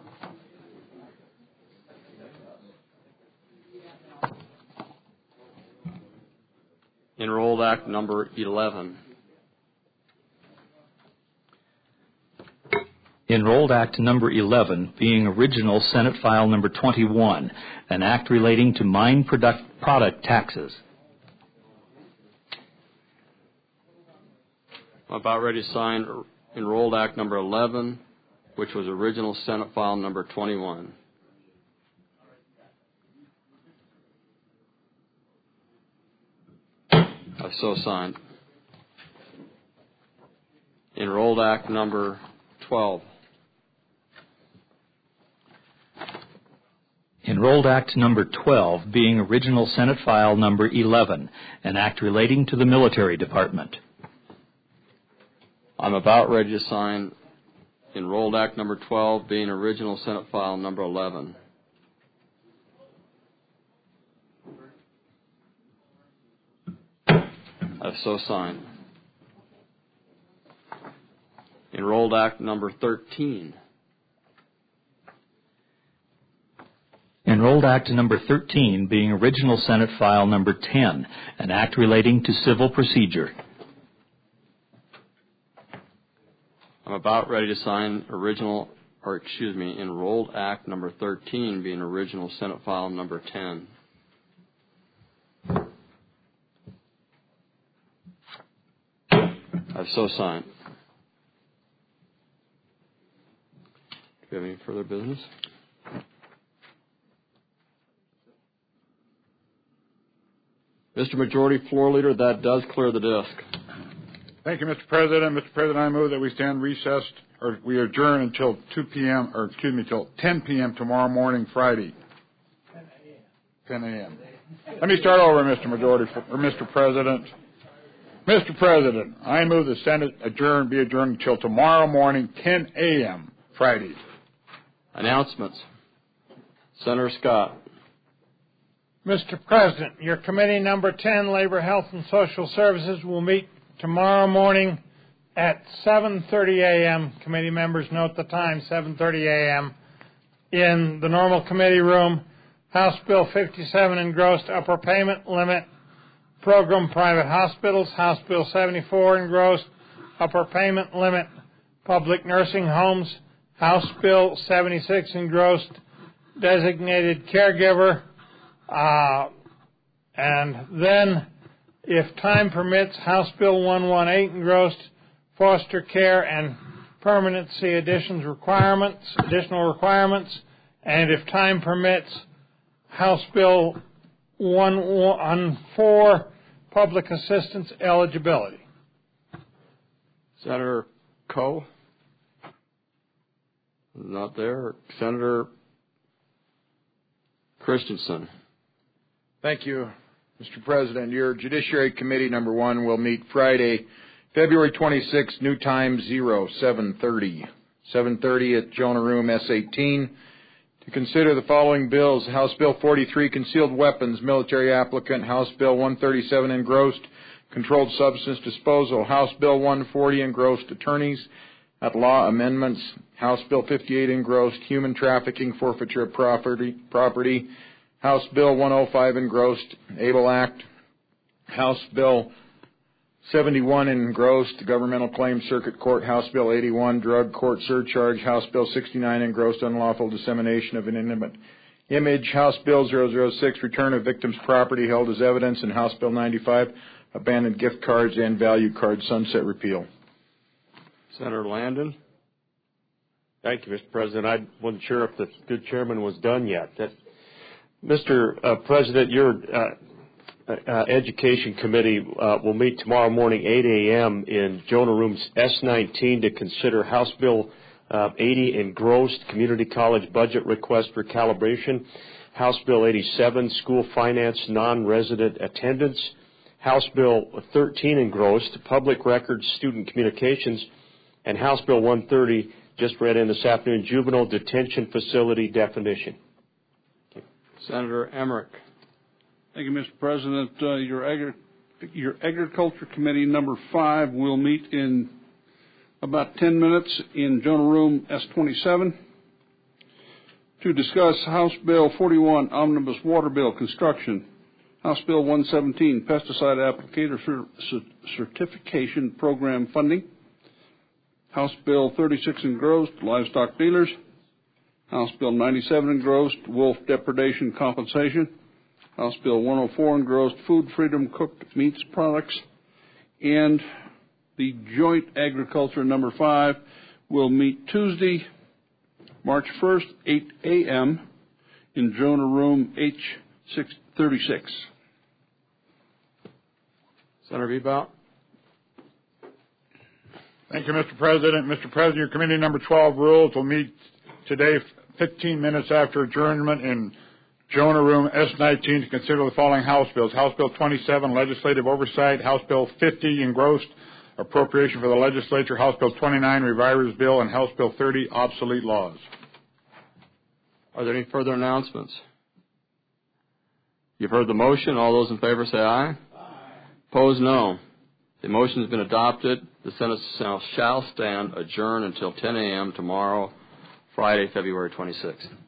Enrolled Act number 11. Enrolled Act number 11, being original Senate File number 21, an act relating to mine product taxes. I'm about ready to sign Enrolled Act number 11, which was original Senate File number 21. I've so signed. Enrolled Act number 12. Enrolled Act number 12, being original Senate File number 11, an act relating to the military department. I'm about ready to sign Enrolled Act number 12, being original Senate File number 11. I've so signed. Enrolled Act number 13. Enrolled Act number 13, being original Senate File number 10, an act relating to civil procedure. I'm about ready to sign Enrolled Act number 13, being original Senate File number 10. I've so signed. Do you have any further business? Mr. Majority Floor Leader, that does clear the desk. Thank you, Mr. President. Mr. President, I move that we stand recessed, or we adjourn until 2 p.m., or excuse me, till 10 p.m. tomorrow morning, Friday. 10 a.m. Let me start over, Mr. Majority, or Mr. President. Mr. President, I move the Senate be adjourned until tomorrow morning, 10 a.m., Friday. Announcements. Senator Scott. Mr. President, your committee number 10, Labor, Health, and Social Services, will meet tomorrow morning at 7:30 a.m. Committee members note the time, 7:30 a.m. in the normal committee room, House Bill 57 engrossed upper payment limit program private hospitals, House Bill 74 engrossed upper payment limit public nursing homes, House Bill 76 engrossed designated caregiver, and then, if time permits, House Bill 118 engrossed foster care and permanency additional requirements, and if time permits, House Bill 114 public assistance eligibility. Senator Coe? Not there. Senator Christensen. Thank you, Mr. President. Your Judiciary Committee number 1 will meet Friday, February 26, new time 7:30. 7:30 at Jonah Room S18 to consider the following bills: House Bill 43, Concealed Weapons Military Applicant; House Bill 137, Engrossed Controlled Substance Disposal; House Bill 140, Engrossed Attorneys at Law Amendments; House Bill 58, Engrossed Human Trafficking Forfeiture of Property; House Bill 105, Engrossed ABLE Act; House Bill 71, Engrossed Governmental Claims Circuit Court; House Bill 81, Drug Court Surcharge; House Bill 69, Engrossed Unlawful Dissemination of an Intimate Image; House Bill 006, Return of Victims' Property Held as Evidence; and House Bill 95, Abandoned Gift Cards and Value Cards Sunset Repeal. Senator Landon. Thank you, Mr. President. I wasn't sure if the good chairman was done yet. Mr. President, your Education Committee will meet tomorrow morning, 8 a.m. in Jonah Room S19 to consider House Bill 80, Engrossed Community College Budget Request for Calibration; House Bill 87, School Finance Non-Resident Attendance; House Bill 13, Engrossed Public Records Student Communications; and House Bill 130, just read in this afternoon, Juvenile Detention Facility Definition. Senator Emmerich. Thank you, Mr. President. Your Agriculture Committee number 5 will meet in about 10 minutes in Jonah Room S27 to discuss House Bill 41, Omnibus Water Bill Construction; House Bill 117, Pesticide Applicator Certification Program Funding; House Bill 36, Engrossed Livestock Dealers; House Bill 97, Engrossed Wolf Depredation Compensation; House Bill 104, Engrossed Food Freedom Cooked Meats Products; and the Joint Agriculture number 5 will meet Tuesday, March 1st, 8 a.m. in Jonah Room H636. Senator Bebout. Thank you, Mr. President. Mr. President, your committee number 12 rules will meet today 15 minutes after adjournment in Jonah Room S19 to consider the following House bills: House Bill 27, Legislative Oversight; House Bill 50, Engrossed Appropriation for the Legislature; House Bill 29, Reviver's Bill; and House Bill 30, Obsolete Laws. Are there any further announcements? You've heard the motion. All those in favor say aye. Aye. Opposed, no. The motion has been adopted. The Senate shall stand adjourned until 10 a.m. tomorrow, Friday, February 26th.